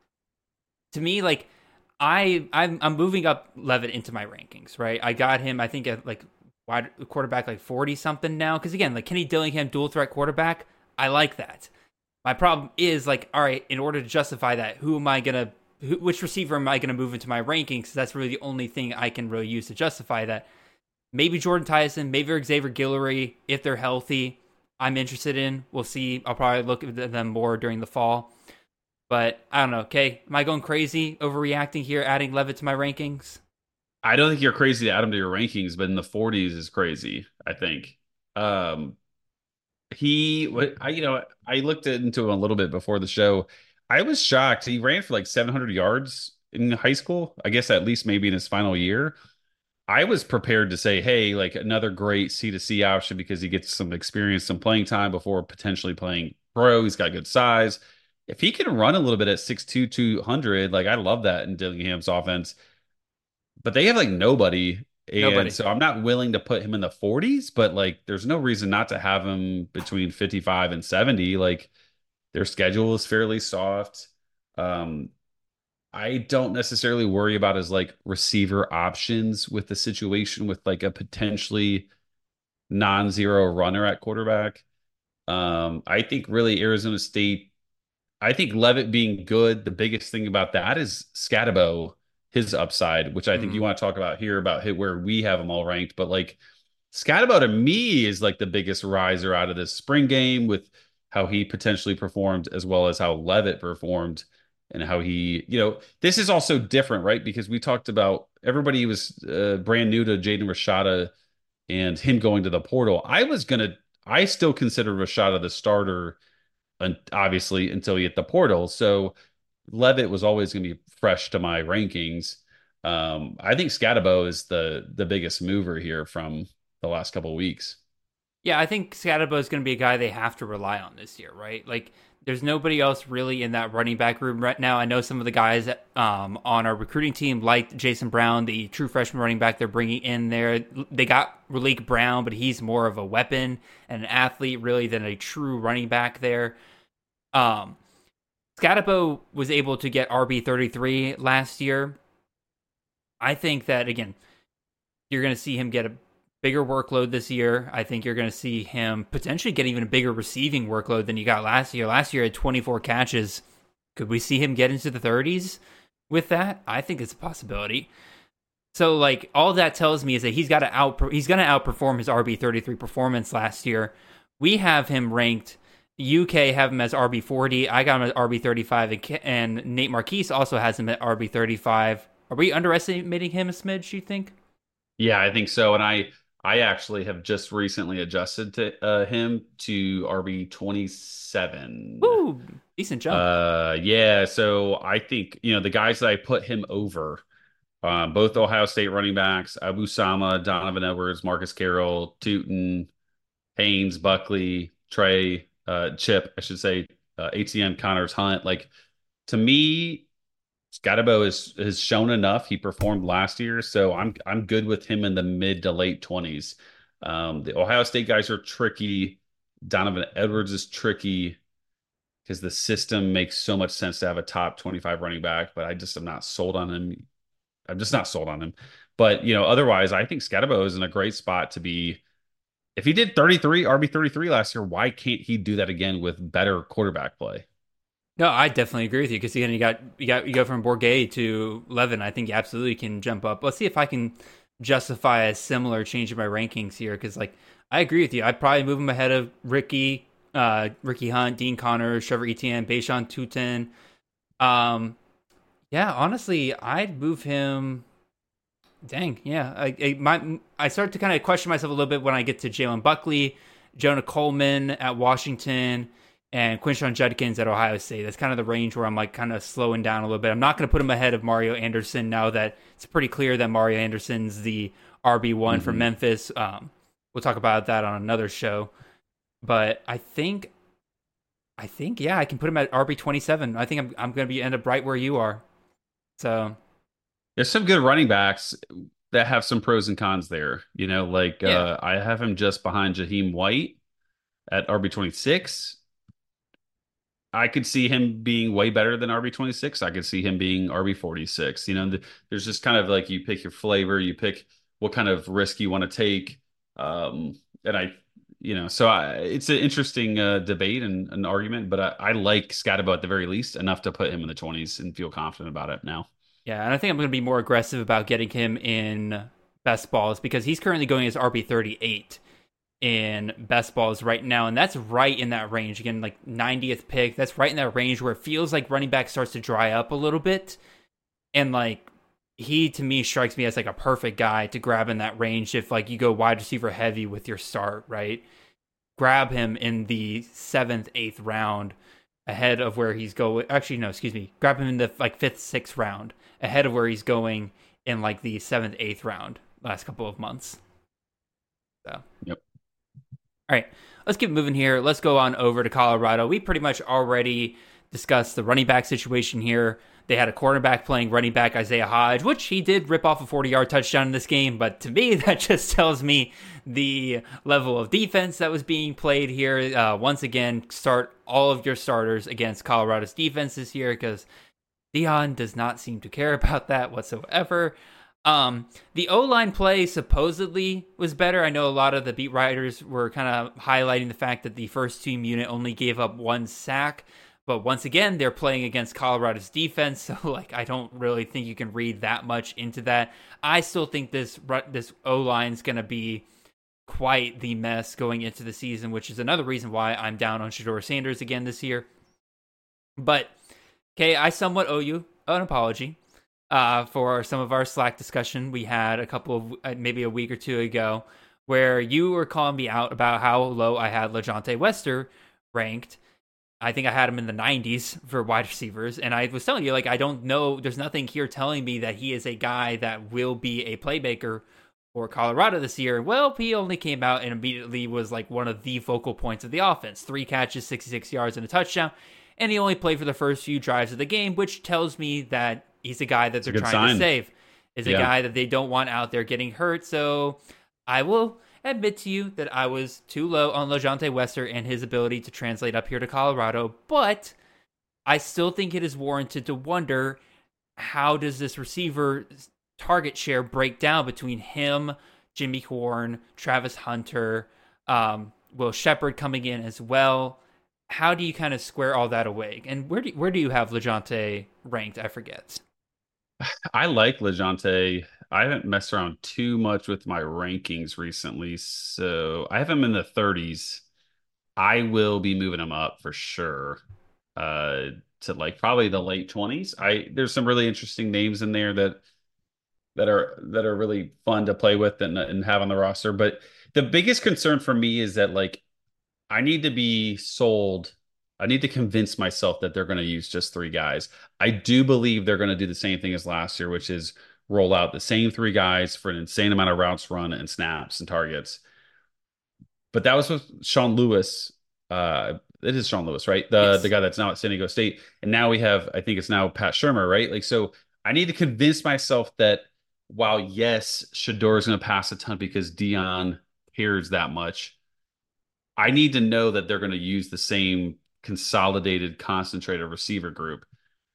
To me, like, I, I'm, I'm moving up Leavitt into my rankings, right? I got him, I think, at, like, wide quarterback, like, forty-something now. Because, again, like, Kenny Dillingham, dual-threat quarterback, I like that. My problem is, like, all right, in order to justify that, who am I going to, which receiver am I going to move into my rankings? Because that's really the only thing I can really use to justify that. Maybe Jordan Tyson, maybe Xavier Guillory, if they're healthy, I'm interested in. We'll see. I'll probably look at them more during the fall. But I don't know. Okay, am I going crazy, overreacting here, adding Levitt to my rankings? I don't think you're crazy to add him to your rankings, but in the forties is crazy, I think. Um, he, what I, you know, I looked into him a little bit before the show. I was shocked. He ran for like seven hundred yards in high school. I guess at least maybe in his final year. I was prepared to say, hey, like another great C to C option because he gets some experience, some playing time before potentially playing pro. He's got good size. If he can run a little bit at six two, two hundred, like I love that in Dillingham's offense. But they have like nobody. And Nobody. so I'm not willing to put him in the forties, but like there's no reason not to have him between fifty-five and seventy. Like their schedule is fairly soft. Um, I don't necessarily worry about his like receiver options with the situation with like a potentially non-zero runner at quarterback. Um, I think really Arizona State, I think Levitt being good, the biggest thing about that is Scatabo, his upside, which I think you Mm. want to talk about here about hit where we have them all ranked. But like Scatabo to me is like the biggest riser out of this spring game with how he potentially performed as well as how Levitt performed and how he, you know, this is also different, right? Because we talked about everybody was uh, brand new to Jaden Rashada and him going to the portal. I was going to, I still consider Rashada the starter, and obviously until he hit the portal. So Levitt was always going to be fresh to my rankings. Um, I think Scatabo is the the biggest mover here from the last couple of weeks. Yeah, I think Scatabo is going to be a guy they have to rely on this year, right? Like, there's nobody else really in that running back room right now. I know some of the guys um, on our recruiting team, like Jason Brown, the true freshman running back they're bringing in there. They got Raleek Brown, but he's more of a weapon and an athlete, really, than a true running back there. Um, Scatabo was able to get R B thirty-three last year. I think that, again, you're going to see him get a bigger workload this year. I think you're going to see him potentially get even a bigger receiving workload than you got last year. Last year had twenty-four catches. Could we see him get into the thirties with that? I think it's a possibility. So, like, all that tells me is that he's got to out he's going to outperform his R B thirty-three performance last year. We have him ranked. U K have him as R B forty. I got him at R B thirty-five, and Nate Marquise also has him at R B thirty-five. Are we underestimating him a smidge, you think? Yeah, I think so. And I I actually have just recently adjusted to uh, him to R B twenty-seven. Woo! Decent jump. Uh, yeah. So I think you know the guys that I put him over, um, both Ohio State running backs, Abu Sama, Donovan Edwards, Marcus Carroll, Tootin, Haynes, Buckley, Trey, uh, Chip, I should say, uh, A T M, Connors, Hunt. Like to me, Scatabo has has shown enough. He performed last year, so I'm I'm good with him in the mid to late twenties. Um, the Ohio State guys are tricky. Donovan Edwards is tricky because the system makes so much sense to have a top twenty-five running back, but I just am not sold on him. I'm just not sold on him. But you know, otherwise, I think Scatabo is in a great spot to be. If he did thirty-three, R B thirty-three last year, why can't he do that again with better quarterback play? No, I definitely agree with you because again, you got you got you go from Bourget to Levin. I think you absolutely can jump up. Let's see if I can justify a similar change in my rankings here because, like, I agree with you. I'd probably move him ahead of Ricky, uh, Ricky Hunt, Dean Connors, Trevor Etienne, Bayshawn Tutin. Um, yeah, honestly, I'd move him. Dang, yeah. I I, my, I start to kind of question myself a little bit when I get to Jalen Buckley, Jonah Coleman at Washington, and Quinshon Judkins at Ohio State. That's kind of the range where I'm like kind of slowing down a little bit. I'm not going to put him ahead of Mario Anderson now that it's pretty clear that Mario Anderson's the R B one mm-hmm. for Memphis. Um, we'll talk about that on another show. But I think, I think, yeah, I can put him at R B twenty-seven. I think I'm I'm going to be end up right where you are. So there's some good running backs that have some pros and cons there. You know, like yeah. uh, I have him just behind Jaheim White at R B twenty-six. I could see him being way better than R B twenty-six. I could see him being R B forty-six. You know, the, there's just kind of like you pick your flavor, you pick what kind of risk you want to take. Um, and I, you know, so I, it's an interesting uh, debate and an argument, but I, I like Scatabo at the very least enough to put him in the twenties and feel confident about it now. Yeah, and I think I'm going to be more aggressive about getting him in best balls because he's currently going as R B thirty-eight. in best balls right now, and that's right in that range. Again, like ninetieth pick, that's right in that range where it feels like running back starts to dry up a little bit. And like he to me strikes me as like a perfect guy to grab in that range if like you go wide receiver heavy with your start, right? Grab him in the seventh, eighth round ahead of where he's going. Actually, no, excuse me. Grab him in the like fifth, sixth round ahead of where he's going in like the seventh, eighth round last couple of months. So, yep. All right, let's keep moving here. Let's go on over to Colorado. We pretty much already discussed the running back situation here. They had a quarterback playing running back Isaiah Hodge, which he did rip off a forty-yard touchdown in this game. But to me, that just tells me the level of defense that was being played here. Uh, once again, start all of your starters against Colorado's defense this year because Deion does not seem to care about that whatsoever. Um, the O-line play supposedly was better. I know a lot of the beat writers were kind of highlighting the fact that the first team unit only gave up one sack. But once again, they're playing against Colorado's defense, so like I don't really think you can read that much into that. I still think this this O-line is going to be quite the mess going into the season, which is another reason why I'm down on Shedeur Sanders again this year. But, okay, I somewhat owe you an apology uh, for some of our Slack discussion we had a couple of, uh, maybe a week or two ago, where you were calling me out about how low I had LeJounte Wester ranked. I think I had him in the nineties for wide receivers. And I was telling you, like, I don't know. There's nothing here telling me that he is a guy that will be a playmaker for Colorado this year. Well, he only came out and immediately was like one of the focal points of the offense. Three catches, sixty-six yards, and a touchdown. And he only played for the first few drives of the game, which tells me that he's a guy that they're trying sign. to save. Is yeah. a guy that they don't want out there getting hurt. So I will admit to you that I was too low on LeJounte Wester and his ability to translate up here to Colorado, but I still think it is warranted to wonder, how does this receiver target share break down between him, Jimmy Horn, Travis Hunter, um, Will Shepherd coming in as well? How do you kind of square all that away? And where do where do you have LeJounte ranked? I forget. I like LeJounte. I haven't messed around too much with my rankings recently, so I have him in the thirties. I will be moving him up for sure uh, to like probably the late twenties. I there's some really interesting names in there that that are that are really fun to play with and, and have on the roster. But the biggest concern for me is that like I need to be sold. I need to convince myself that they're going to use just three guys. I do believe they're going to do the same thing as last year, which is roll out the same three guys for an insane amount of routes run and snaps and targets. But that was with Sean Lewis. Uh, it is Sean Lewis, right? The yes. the guy that's now at San Diego State. And now we have, I think it's now Pat Shurmur, right? Like, so I need to convince myself that while, yes, Shedeur is going to pass a ton because Deion cares that much, I need to know that they're going to use the same consolidated, concentrated receiver group.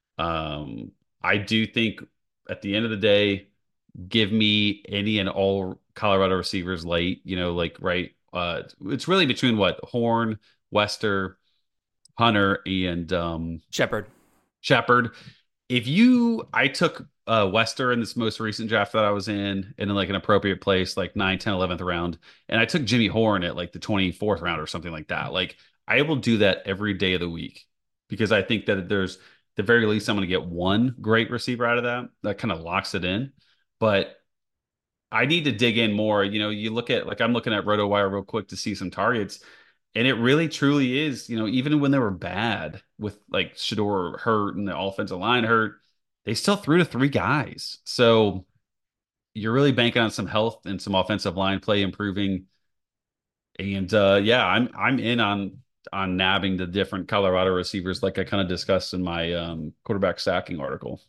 Um, I do think at the end of the day, give me any and all Colorado receivers late, you know, like, right. Uh, it's really between what Horn, Wester, Hunter, and um, Shepherd. Shepherd. If you, I took uh, Wester in this most recent draft that I was in, in like an appropriate place, like nine, ten, eleventh round. And I took Jimmy Horn at like the twenty-fourth round or something like that. Like I will do that every day of the week because I think that there's, the very least, I'm going to get one great receiver out of that. That kind of locks it in. But I need to dig in more. You know, you look at, like, I'm looking at RotoWire real quick to see some targets. And it really, truly is, you know, even when they were bad with like Shedeur hurt and the offensive line hurt, they still threw to three guys. So you're really banking on some health and some offensive line play improving. And uh, yeah, I'm I'm in on on nabbing the different Colorado receivers like I kind of discussed in my um, quarterback stacking article.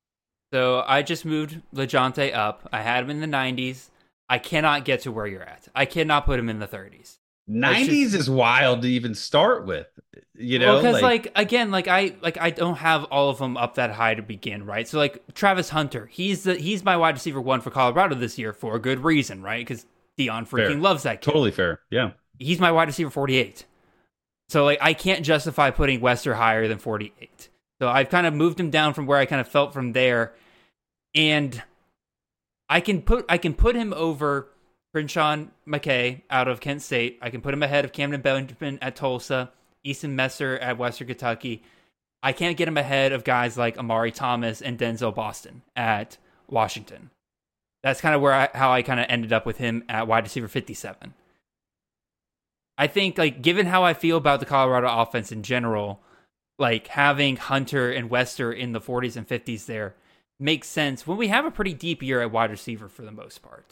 So I just moved LeJounte up. I had him in the nineties. I cannot get to where you're at. I cannot put him in the thirties. nineties just is wild to even start with, you know, because well, like, like again, like I like I don't have all of them up that high to begin, right? So like Travis Hunter, he's the he's my wide receiver one for Colorado this year for a good reason, right? Because Deion freaking fair. loves that kid. Totally fair, yeah. He's my wide receiver forty-eight. So like I can't justify putting Wester higher than forty-eight. So I've kind of moved him down from where I kind of felt from there, and I can put I can put him over Crenshaw McKay out of Kent State. I can put him ahead of Camden Benjamin at Tulsa, Easton Messer at Western Kentucky. I can't get him ahead of guys like Amari Thomas and Denzel Boston at Washington. That's kind of where I, how I kind of ended up with him at wide receiver fifty-seven. I think, like, given how I feel about the Colorado offense in general, like having Hunter and Wester in the forties and fifties there makes sense when we have a pretty deep year at wide receiver for the most part.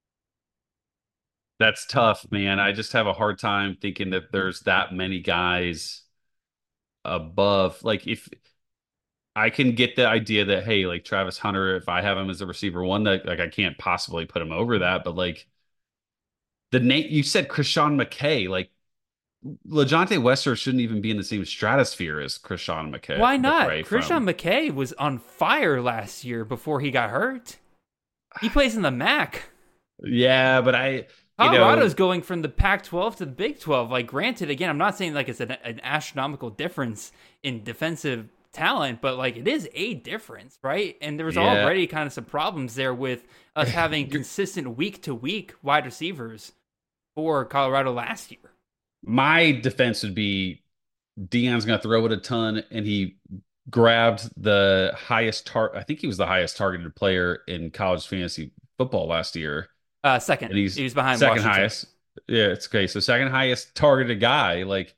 That's tough, man. I just have a hard time thinking that there's that many guys above. Like, if I can get the idea that, hey, like Travis Hunter, if I have him as a receiver one, that like I can't possibly put him over that. But like the name you said, Krishan McKay, like LaJohntay Wester shouldn't even be in the same stratosphere as Krishan McKay. Why not? Krishan McKay was on fire last year before he got hurt. He plays in the M A C. Yeah, but I Colorado's know, going from the Pac twelve to the Big twelve. Like, granted, again, I'm not saying like it's an, an astronomical difference in defensive talent, but like it is a difference, right? And there was yeah. already kind of some problems there with us having consistent week to week wide receivers for Colorado last year. My defense would be Deion's going to throw it a ton, and he grabbed the highest tar. I think he was the highest targeted player in college fantasy football last year. Uh, second, and he's he was behind second Washington. highest. Yeah, it's okay. So second highest targeted guy. Like,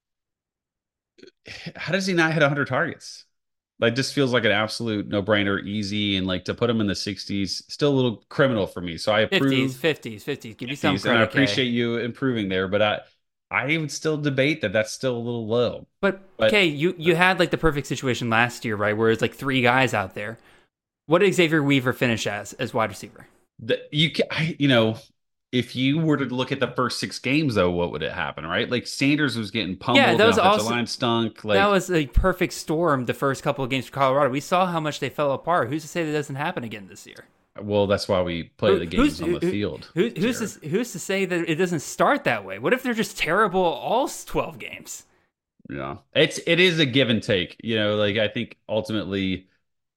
how does he not hit one hundred targets? Like, just feels like an absolute no brainer, easy, and like to put him in the sixties, still a little criminal for me. So I approve fifties, fifties, fifties. Give you some credit. And I appreciate you improving there, but I. I would still debate that that's still a little low. But, but okay, you, you had like the perfect situation last year, right? Where it's like three guys out there. What did Xavier Weaver finish as as wide receiver? The, you can, I, you know, if you were to look at the first six games, though, what would it happen, right? Like Sanders was getting pummeled. Yeah, that was the also line stunk. Like, that was a perfect storm. The first couple of games for Colorado, we saw how much they fell apart. Who's to say that doesn't happen again this year? Well, that's why we play Who, the games on the who, field. Who, who's to, who's to say that it doesn't start that way? What if they're just terrible all twelve games? Yeah, it's it is a give and take. You know, like I think ultimately,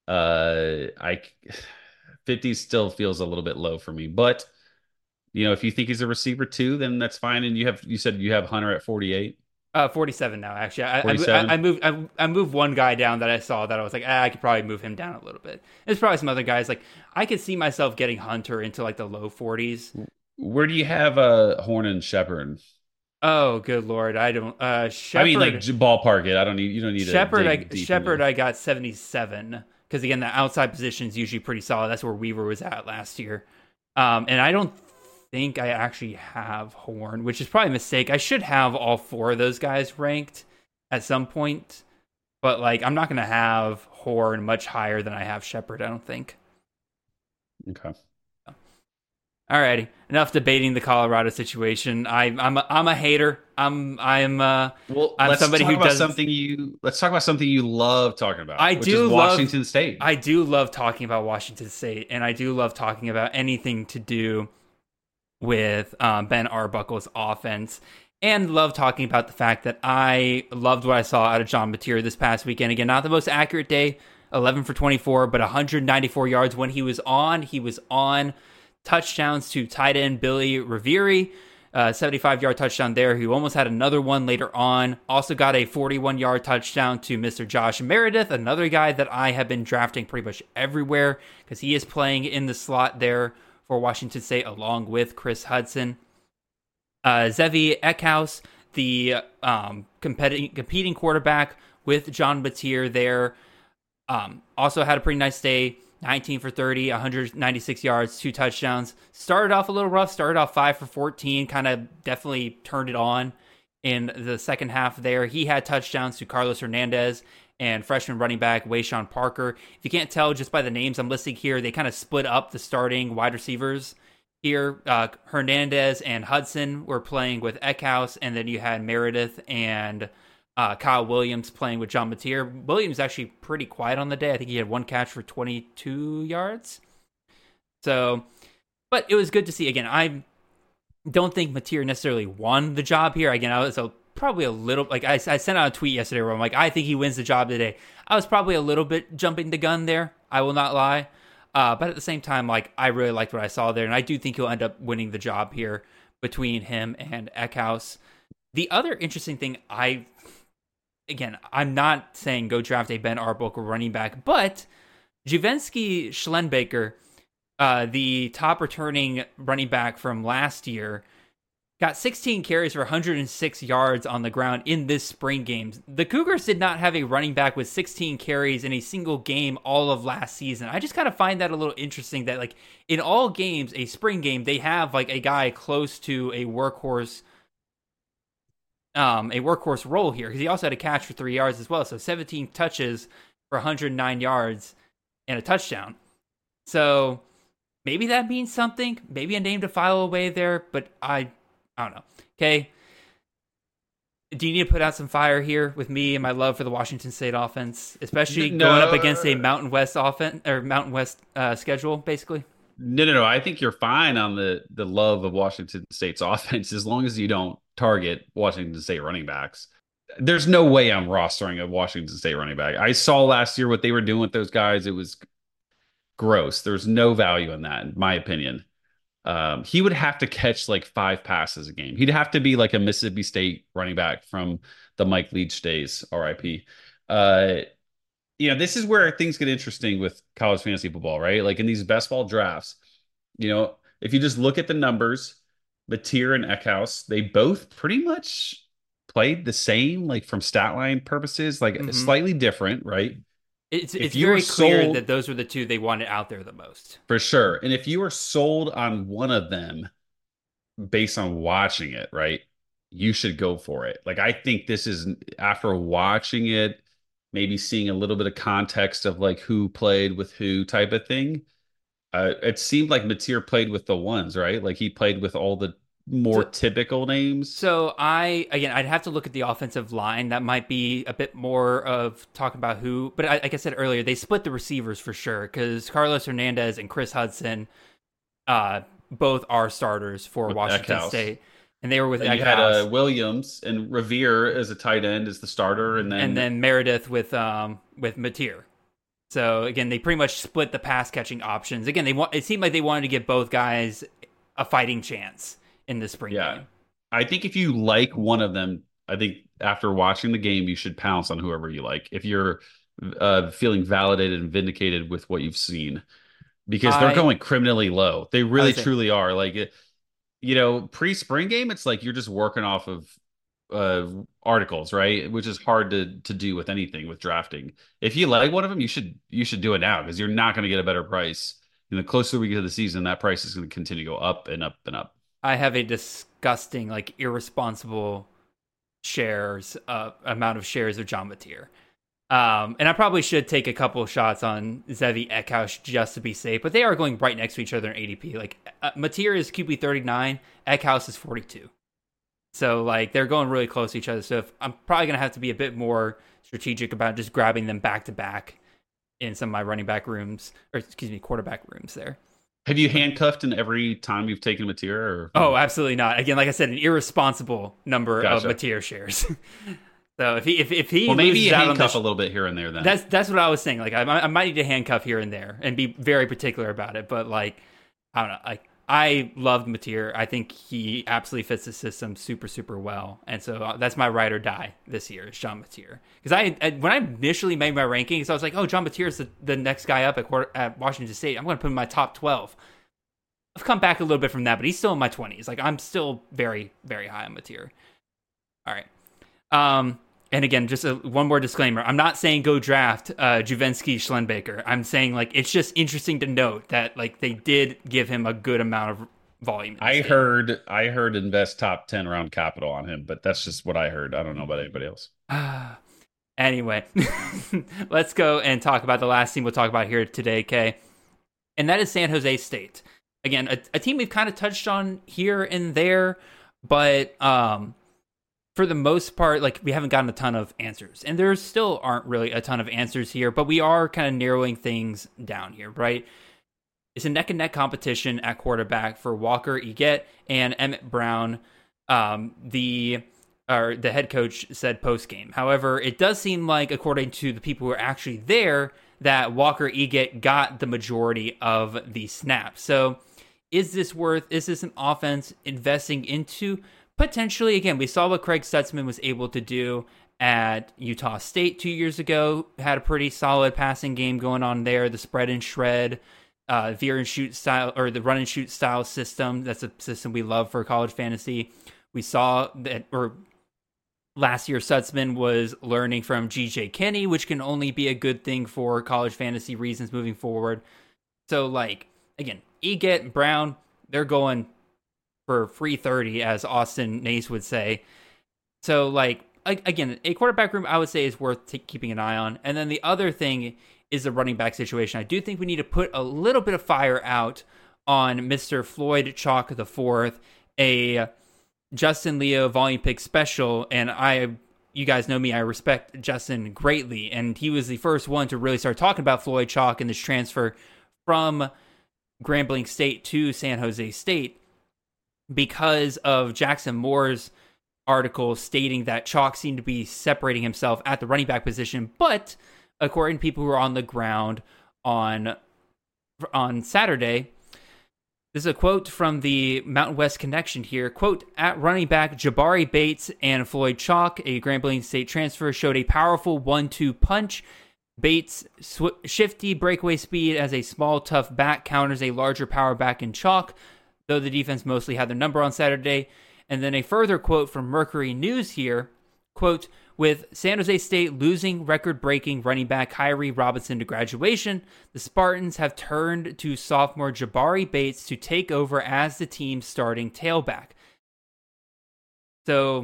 uh, I fifty still feels a little bit low for me. But you know, if you think he's a receiver too, then that's fine. And you have you said you have Hunter at forty-eight. Uh, forty-seven now, actually. I, I, I moved I, I moved one guy down that I saw that I was like, ah, I could probably move him down a little bit. There's probably some other guys. Like, I could see myself getting Hunter into like the low forties. Where do you have uh, Horn and Shepard? Oh, good Lord. I don't... Uh, Shepard, I mean, like, ballpark it. I don't need... You don't need Shepard, to I, Shepard, I got seventy-seven. Because, again, the outside position is usually pretty solid. That's where Weaver was at last year. Um, and I don't think I actually have Horn, which is probably a mistake. I should have all four of those guys ranked at some point, but like I'm not going to have Horn much higher than I have Shepard, I don't think. Okay. Alrighty, enough debating the Colorado situation. I, I'm a, I'm a hater. I'm I'm uh well. I'm let's somebody talk who about does something you. Let's talk about something you love talking about. I which do is love Washington State. I do love talking about Washington State, and I do love talking about anything to do with um, Ben Arbuckle's offense, and love talking about the fact that I loved what I saw out of John Mateer this past weekend. Again, not the most accurate day, eleven for twenty-four, but one hundred ninety-four yards when he was on. He was on. Touchdowns to tight end Billy Revere, uh, seventy-five-yard touchdown there. He almost had another one later on. Also got a forty-one-yard touchdown to Mister Josh Meredith, another guy that I have been drafting pretty much everywhere because he is playing in the slot there for Washington State along with Chris Hudson. Uh, Zevi Eckhouse, the um, competing, competing quarterback with John Mateer there, um, also had a pretty nice day. nineteen for thirty, one hundred ninety-six yards, two touchdowns. Started off a little rough, started off five for fourteen, kind of definitely turned it on in the second half there. He had touchdowns to Carlos Hernandez and freshman running back Wayshawn Parker. If you can't tell just by the names I'm listing here, they kind of split up the starting wide receivers here. Uh, Hernandez and Hudson were playing with Eckhouse, and then you had Meredith and uh, Kyle Williams playing with John Mateer. Williams actually pretty quiet on the day. I think he had one catch for twenty-two yards. So, but it was good to see. Again, I don't think Mateer necessarily won the job here. Again, I was a probably a little, like I, I sent out a tweet yesterday where I'm like, I think he wins the job today. I was probably a little bit jumping the gun there. I will not lie. Uh, but at the same time, like I really liked what I saw there, and I do think he'll end up winning the job here between him and Eckhouse. The other interesting thing, I again, I'm not saying go draft a Ben Arbrook running back, but Juvensky Schlenbaker, uh, the top returning running back from last year, got sixteen carries for one hundred six yards on the ground in this spring game. The Cougars did not have a running back with sixteen carries in a single game all of last season. I just kind of find that a little interesting that, like, in all games, a spring game, they have, like, a guy close to a workhorse um, a workhorse role here, because he also had a catch for three yards as well. So seventeen touches for one hundred nine yards and a touchdown. So maybe that means something. Maybe a name to file away there, but I... I don't know. Okay. Do you need to put out some fire here with me and my love for the Washington State offense, especially no. going up against a Mountain West offense or Mountain West uh, schedule, basically? No, no, no. I think you're fine on the the love of Washington State's offense as long as you don't target Washington State running backs. There's no way I'm rostering a Washington State running back. I saw last year what they were doing with those guys. It was gross. There's no value in that, in my opinion. Um, he would have to catch like five passes a game. He'd have to be like a Mississippi State running back from the Mike Leach days, R I P. Uh, you know, this is where things get interesting with college fantasy football, right? Like in these best ball drafts, you know, if you just look at the numbers, Mateer and Eckhouse, they both pretty much played the same, like from stat line purposes, like mm-hmm. slightly different, right? It's it's very clear sold, that those were the two they wanted out there the most. For sure. And if you were sold on one of them based on watching it, right, you should go for it. Like, I think this is, after watching it, maybe seeing a little bit of context of like who played with who type of thing, uh, it seemed like Mateer played with the ones, right? Like he played with all the more so, typical names. So I, again, I'd have to look at the offensive line. That might be a bit more of talking about who, but I, like I said earlier, they split the receivers for sure, because Carlos Hernandez and Chris Hudson uh, both are starters for with Washington Eckhouse. State. And they were with and you had uh, Williams and Revere as a tight end as the starter, and then and then Meredith with um with Mateer. So again, they pretty much split the pass catching options. Again, they want it seemed like they wanted to give both guys a fighting chance in the spring yeah. game. I think if you like one of them, I think after watching the game, you should pounce on whoever you like. If you're uh, feeling validated and vindicated with what you've seen, because they're I, going criminally low. They really, truly are. Like, you know, pre-spring game, it's like you're just working off of uh, articles, right? Which is hard to to do with anything with drafting. If you like one of them, you should you should do it now, because you're not going to get a better price. And the closer we get to the season, that price is going to continue to go up and up and up. I have a disgusting, like, irresponsible shares, uh, amount of shares of John Mateer. Um, and I probably should take a couple of shots on Zevi Eckhouse just to be safe, but they are going right next to each other in A D P. Like, uh, Mateer is Q B thirty-nine, Eckhouse is forty-two. So, like, they're going really close to each other. So if, I'm probably going to have to be a bit more strategic about just grabbing them back to back in some of my running back rooms, or excuse me, quarterback rooms there. Have you handcuffed in every time you've taken Mateer? Or... Oh, absolutely not. Again, like I said, an irresponsible number gotcha. of Mateer shares. So if he if, if he well, maybe you handcuff sh- a little bit here and there. Then that's that's what I was saying. Like I, I might need to handcuff here and there and be very particular about it. But like I don't know. Like I loved Mateer. I think he absolutely fits the system super super well. And so that's my ride or die this year is John Mateer. Because I, I when I initially made my rankings, I was like, oh, John Mateer is the, the next guy up at quarter, at Washington State. I'm going to put him in my top twelve. I've come back a little bit from that, but he's still in my twenties. Like I'm still very very high on Mateer. All right. Um. And again, just a, one more disclaimer. I'm not saying go draft uh, Juvensky Schlenbaker. I'm saying, like, it's just interesting to note that, like, they did give him a good amount of volume. I game. heard I heard invest top ten round capital on him, but that's just what I heard. I don't know about anybody else. Anyway, let's go and talk about the last team we'll talk about here today, Kay. And that is San Jose State. Again, a, a team we've kind of touched on here and there, but... um. For the most part, like we haven't gotten a ton of answers, and there still aren't really a ton of answers here, but we are kind of narrowing things down here, right? It's a neck and neck competition at quarterback for Walker Eget and Emmett Brown. Um, the or the head coach said post game. However, it does seem like, according to the people who are actually there, that Walker Eget got the majority of the snaps. So is this worth, is this an offense investing into? Potentially. Again, we saw what Craig Stutzman was able to do at Utah State two years ago. Had a pretty solid passing game going on there. The spread and shred, uh, veer and shoot style, or the run and shoot style system. That's a system we love for college fantasy. We saw that, or last year, Stutzman was learning from G J Kinney, which can only be a good thing for college fantasy reasons moving forward. So, like, again, Eget, Brown, they're going for free thirty, as Austin Nace would say. So, like, again, a quarterback room, I would say, is worth t- keeping an eye on. And then the other thing is the running back situation. I do think we need to put a little bit of fire out on Mister Floyd Chalk the Fourth, a Justin Leo volume pick special. And I, you guys know me, I respect Justin greatly. And he was the first one to really start talking about Floyd Chalk and this transfer from Grambling State to San Jose State, because of Jackson Moore's article stating that Chalk seemed to be separating himself at the running back position. But according to people who were on the ground on on Saturday, this is a quote from the Mountain West Connection here. Quote, at running back, Jabari Bates and Floyd Chalk, a Grambling State transfer, showed a powerful one two punch. Bates' sw- shifty breakaway speed as a small, tough back counters a larger power back in Chalk, though the defense mostly had their number on Saturday. And then a further quote from Mercury News here, quote, with San Jose State losing record-breaking running back Kyrie Robinson to graduation, the Spartans have turned to sophomore Jabari Bates to take over as the team's starting tailback. So,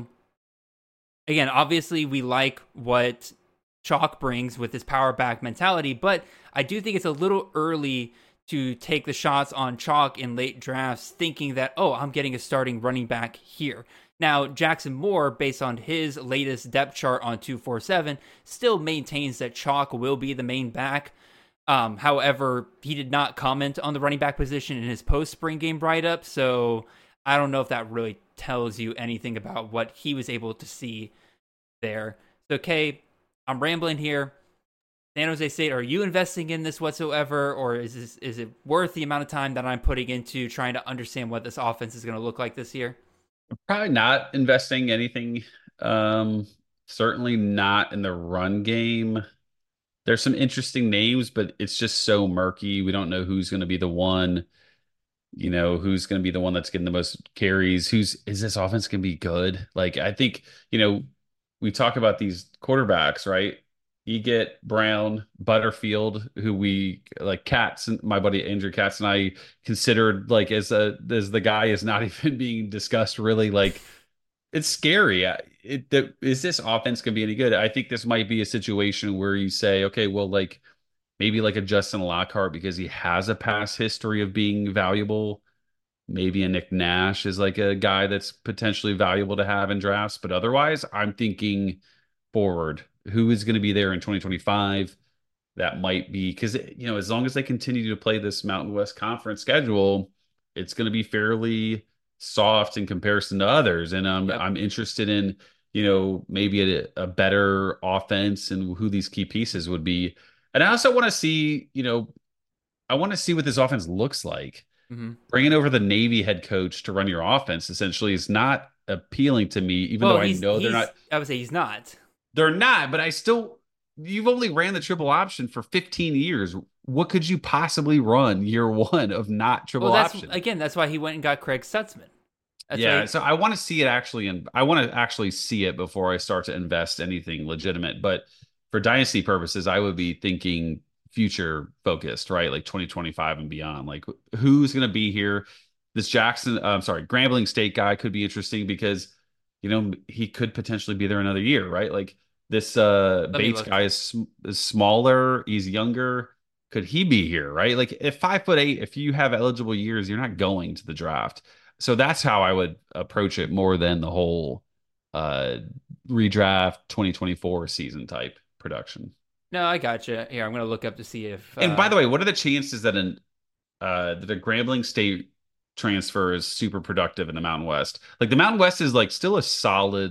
again, obviously we like what Chalk brings with his power back mentality, but I do think it's a little early to take the shots on Chalk in late drafts, thinking that, oh, I'm getting a starting running back here. Now, Jackson Moore, based on his latest depth chart on two forty-seven, still maintains that Chalk will be the main back. Um, however, he did not comment on the running back position in his post-spring game write-up, so I don't know if that really tells you anything about what he was able to see there. So, Kay, I'm rambling here. San Jose State, are you investing in this whatsoever, or is this, is it worth the amount of time that I'm putting into trying to understand what this offense is going to look like this year? Probably not investing anything. Um, certainly not in the run game. There's some interesting names, but it's just so murky. We don't know who's going to be the one, you know, who's going to be the one that's getting the most carries. Who's, is this offense going to be good? Like, I think, you know, we talk about these quarterbacks, right? You get Brown, Butterfield, who we like, Katz, and my buddy Andrew Katz and I considered like as a as the guy is not even being discussed really. Like, it's scary. It, it, is this offense going to be any good? I think this might be a situation where you say, okay, well, like maybe like a Justin Lockhart, because he has a past history of being valuable. Maybe a Nick Nash is like a guy that's potentially valuable to have in drafts. But otherwise, I'm thinking forward. Who is going to be there in twenty twenty-five? That might be, because, you know, as long as they continue to play this Mountain West Conference schedule, it's going to be fairly soft in comparison to others. And um, yep. I'm interested in, you know, maybe a, a better offense and who these key pieces would be. And I also want to see, you know, I want to see what this offense looks like. Mm-hmm. Bringing over the Navy head coach to run your offense essentially is not appealing to me, even well, though I know they're not. I would say he's not. They're not, but I still, you've only ran the triple option for fifteen years. What could you possibly run year one of not triple well, that's, option? Again, that's why he went and got Craig Stutzman. That's yeah, he, so I want to see it actually, and I want to actually see it before I start to invest anything legitimate. But for dynasty purposes, I would be thinking future focused, right? Like twenty twenty-five and beyond. Like, who's going to be here? This Jackson, uh, I'm sorry, Grambling State guy could be interesting because, you know, he could potentially be there another year, right? Like, this uh, Bates guy is, is smaller. He's younger. Could he be here, right? Like, if five foot eight, if you have eligible years, you're not going to the draft. So that's how I would approach it more than the whole uh, redraft twenty twenty-four season type production. No, I gotcha. Here, I'm going to look up to see if. Uh... And by the way, what are the chances that an uh, that a Grambling State transfer is super productive in the Mountain West? Like, the Mountain West is like still a solid.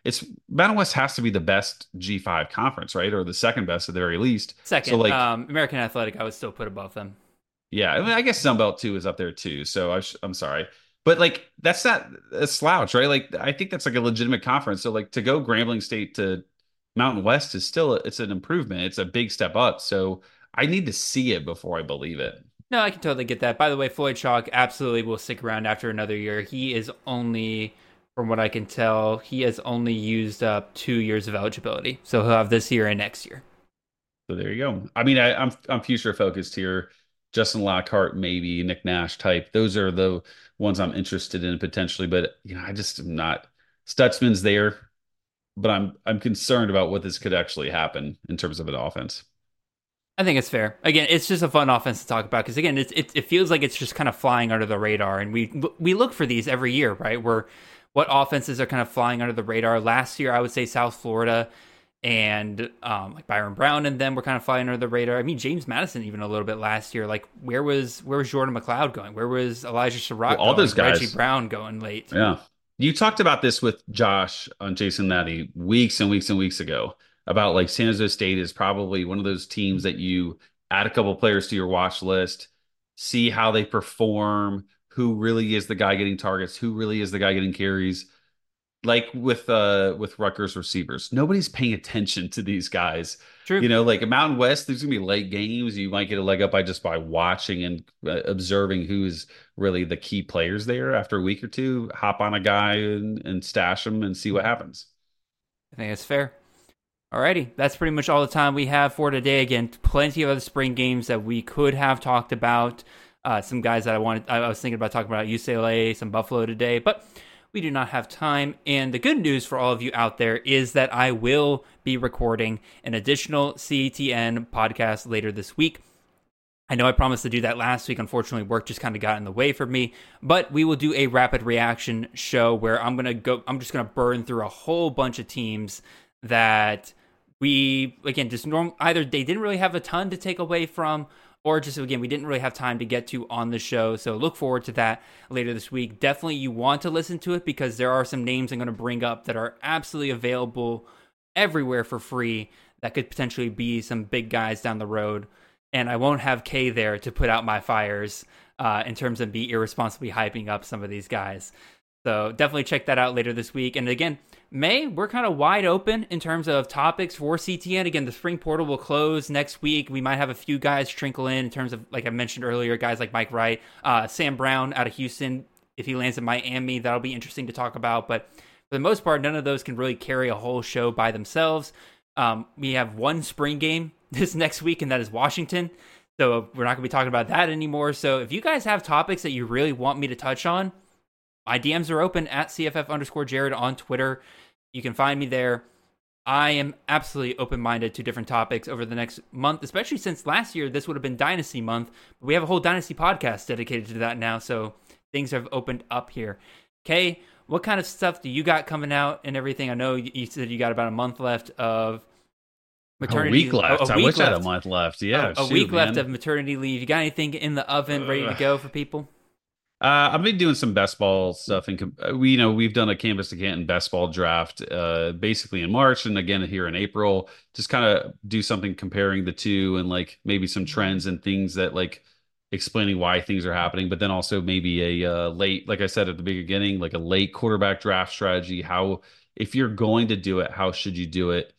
it's Mountain West has to be the best G five conference, right? Or the second best at the very least. So Second, like, um, American Athletic, I would still put above them. yeah, I mean, I guess Sunbelt two is up there too. So I sh- I'm sorry, but like that's not a slouch, right? Like I think that's like a legitimate conference. So like to go Grambling State to Mountain West is still it's an improvement. It's a big step up. So I need to see it before I believe it. No, I can totally get that. By the way, Floyd Chalk absolutely will stick around after another year. He is only, from what I can tell, he has only used up two years of eligibility. So he'll have this year and next year. So there you go. I mean, I, I'm I'm future focused here. Justin Lockhart, maybe Nick Nash type. Those are the ones I'm interested in potentially. But you know, I just am not. Stutzman's there, but I'm I'm concerned about what this could actually happen in terms of an offense. I think it's fair. Again, it's just a fun offense to talk about because again, it's, it it feels like it's just kind of flying under the radar, and we we look for these every year, right? Where what offenses are kind of flying under the radar. Last year, I would say South Florida and um, like Byron Brown and them were kind of flying under the radar. I mean, James Madison even a little bit last year. Like, where was where was Jordan McLeod going? Where was Elijah Surratt? Well, all going? those guys, Reggie Brown going late. Yeah, you talked about this with Josh on Jason Natty weeks and weeks and weeks ago about like San Jose State is probably one of those teams that you add a couple players to your watch list, see how they perform, who really is the guy getting targets, who really is the guy getting carries. Like with uh with Rutgers receivers, nobody's paying attention to these guys. True. You know, like at Mountain West, there's gonna be late games. You might get a leg up by just by watching and uh, observing who's really the key players there. After a week or two, hop on a guy and, and stash him and see what happens. I think it's fair. Alrighty, that's pretty much all the time we have for today. Again, plenty of other spring games that we could have talked about. Uh, some guys that I wanted, I was thinking about talking about U C L A, some Buffalo today, but we do not have time. And the good news for all of you out there is that I will be recording an additional C T N podcast later this week. I know I promised to do that last week. Unfortunately, work just kind of got in the way for me. But we will do a rapid reaction show where I'm gonna go. I'm just gonna burn through a whole bunch of teams that we again just norm either they didn't really have a ton to take away from, or just, again, we didn't really have time to get to on the show. So look forward to that later this week. Definitely you want to listen to it because there are some names I'm going to bring up that are absolutely available everywhere for free that could potentially be some big guys down the road. And I won't have Kay there to put out my fires uh, in terms of be irresponsibly hyping up some of these guys. So definitely check that out later this week. And again, May, we're kind of wide open in terms of topics for C T N. Again, the spring portal will close next week. We might have a few guys trickle in in terms of, like I mentioned earlier, guys like Mike Wright, uh, Sam Brown out of Houston. If he lands in Miami, that'll be interesting to talk about. But for the most part, none of those can really carry a whole show by themselves. Um, we have one spring game this next week, and that is Washington. So we're not going to be talking about that anymore. So if you guys have topics that you really want me to touch on, my D Ms are open at C F F underscore Jared on Twitter. You can find me there. I am absolutely open-minded to different topics over the next month, especially since last year this would have been Dynasty Month. But we have a whole Dynasty podcast dedicated to that now, so things have opened up here. Kay, what kind of stuff do you got coming out and everything? I know you said you got about a month left of maternity. A week left. A, a I week wish left. I had a month left. Yeah, a, a shoot, week man. left of maternity leave. You got anything in the oven ready to go for people? Uh, I've been doing some best ball stuff, and we, you know, we've done a Canvas to Canton best ball draft, uh, basically in March, and again here in April. Just kind of do something comparing the two, and like maybe some trends and things that like explaining why things are happening, but then also maybe a uh, late, like I said at the beginning, like a late quarterback draft strategy. How, if you're going to do it, how should you do it?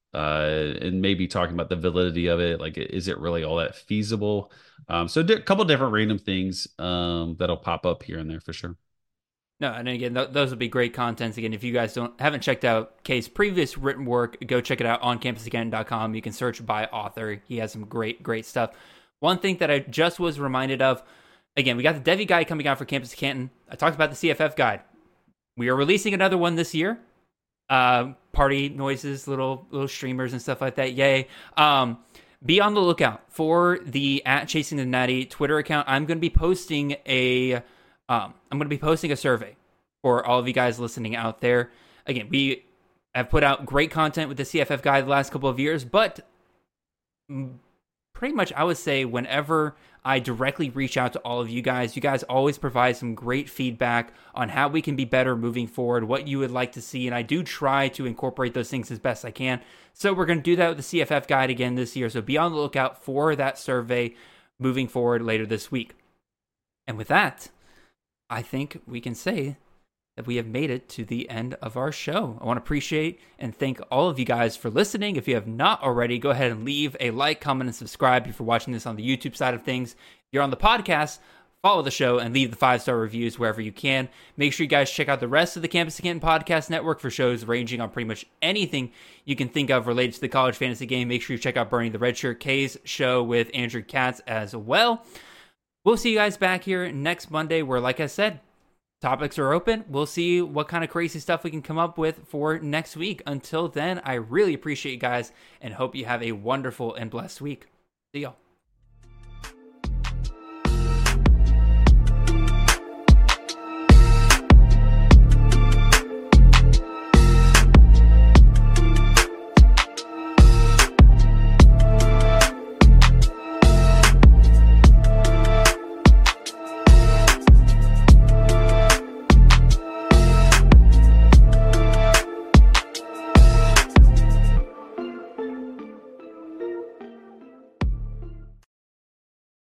Uh, and maybe talking about the validity of it. Like, is it really all that feasible? Um, so a couple different random things um, that'll pop up here and there for sure. No, and again, th- those will be great contents. Again, if you guys don't haven't checked out Kay's previous written work, go check it out on campus again dot com. You can search by author. He has some great, great stuff. One thing that I just was reminded of, again, we got the Devy guide coming out for Campus Canton. I talked about the C F F guide. We are releasing another one this year. Uh, party noises, little little streamers and stuff like that. Yay. Um, be on the lookout for the at Chasing the Natty Twitter account. I'm going to be posting a um, I'm going to be posting a survey for all of you guys listening out there. Again, we have put out great content with the C F F guide the last couple of years, but pretty much I would say whenever I directly reach out to all of you guys. You guys always provide some great feedback on how we can be better moving forward, what you would like to see, and I do try to incorporate those things as best I can. So we're going to do that with the C F F guide again this year, so be on the lookout for that survey moving forward later this week. And with that, I think we can say that we have made it to the end of our show. I want to appreciate and thank all of you guys for listening. If you have not already, go ahead and leave a like, comment, and subscribe if you're watching this on the YouTube side of things. If you're on the podcast, follow the show and leave the five-star reviews wherever you can. Make sure you guys check out the rest of the Campus to Canton Podcast Network for shows ranging on pretty much anything you can think of related to the college fantasy game. Make sure you check out Burning the Redshirt K's show with Andrew Katz as well. We'll see you guys back here next Monday where, like I said, topics are open. We'll see what kind of crazy stuff we can come up with for next week. Until then, I really appreciate you guys and hope you have a wonderful and blessed week. See y'all.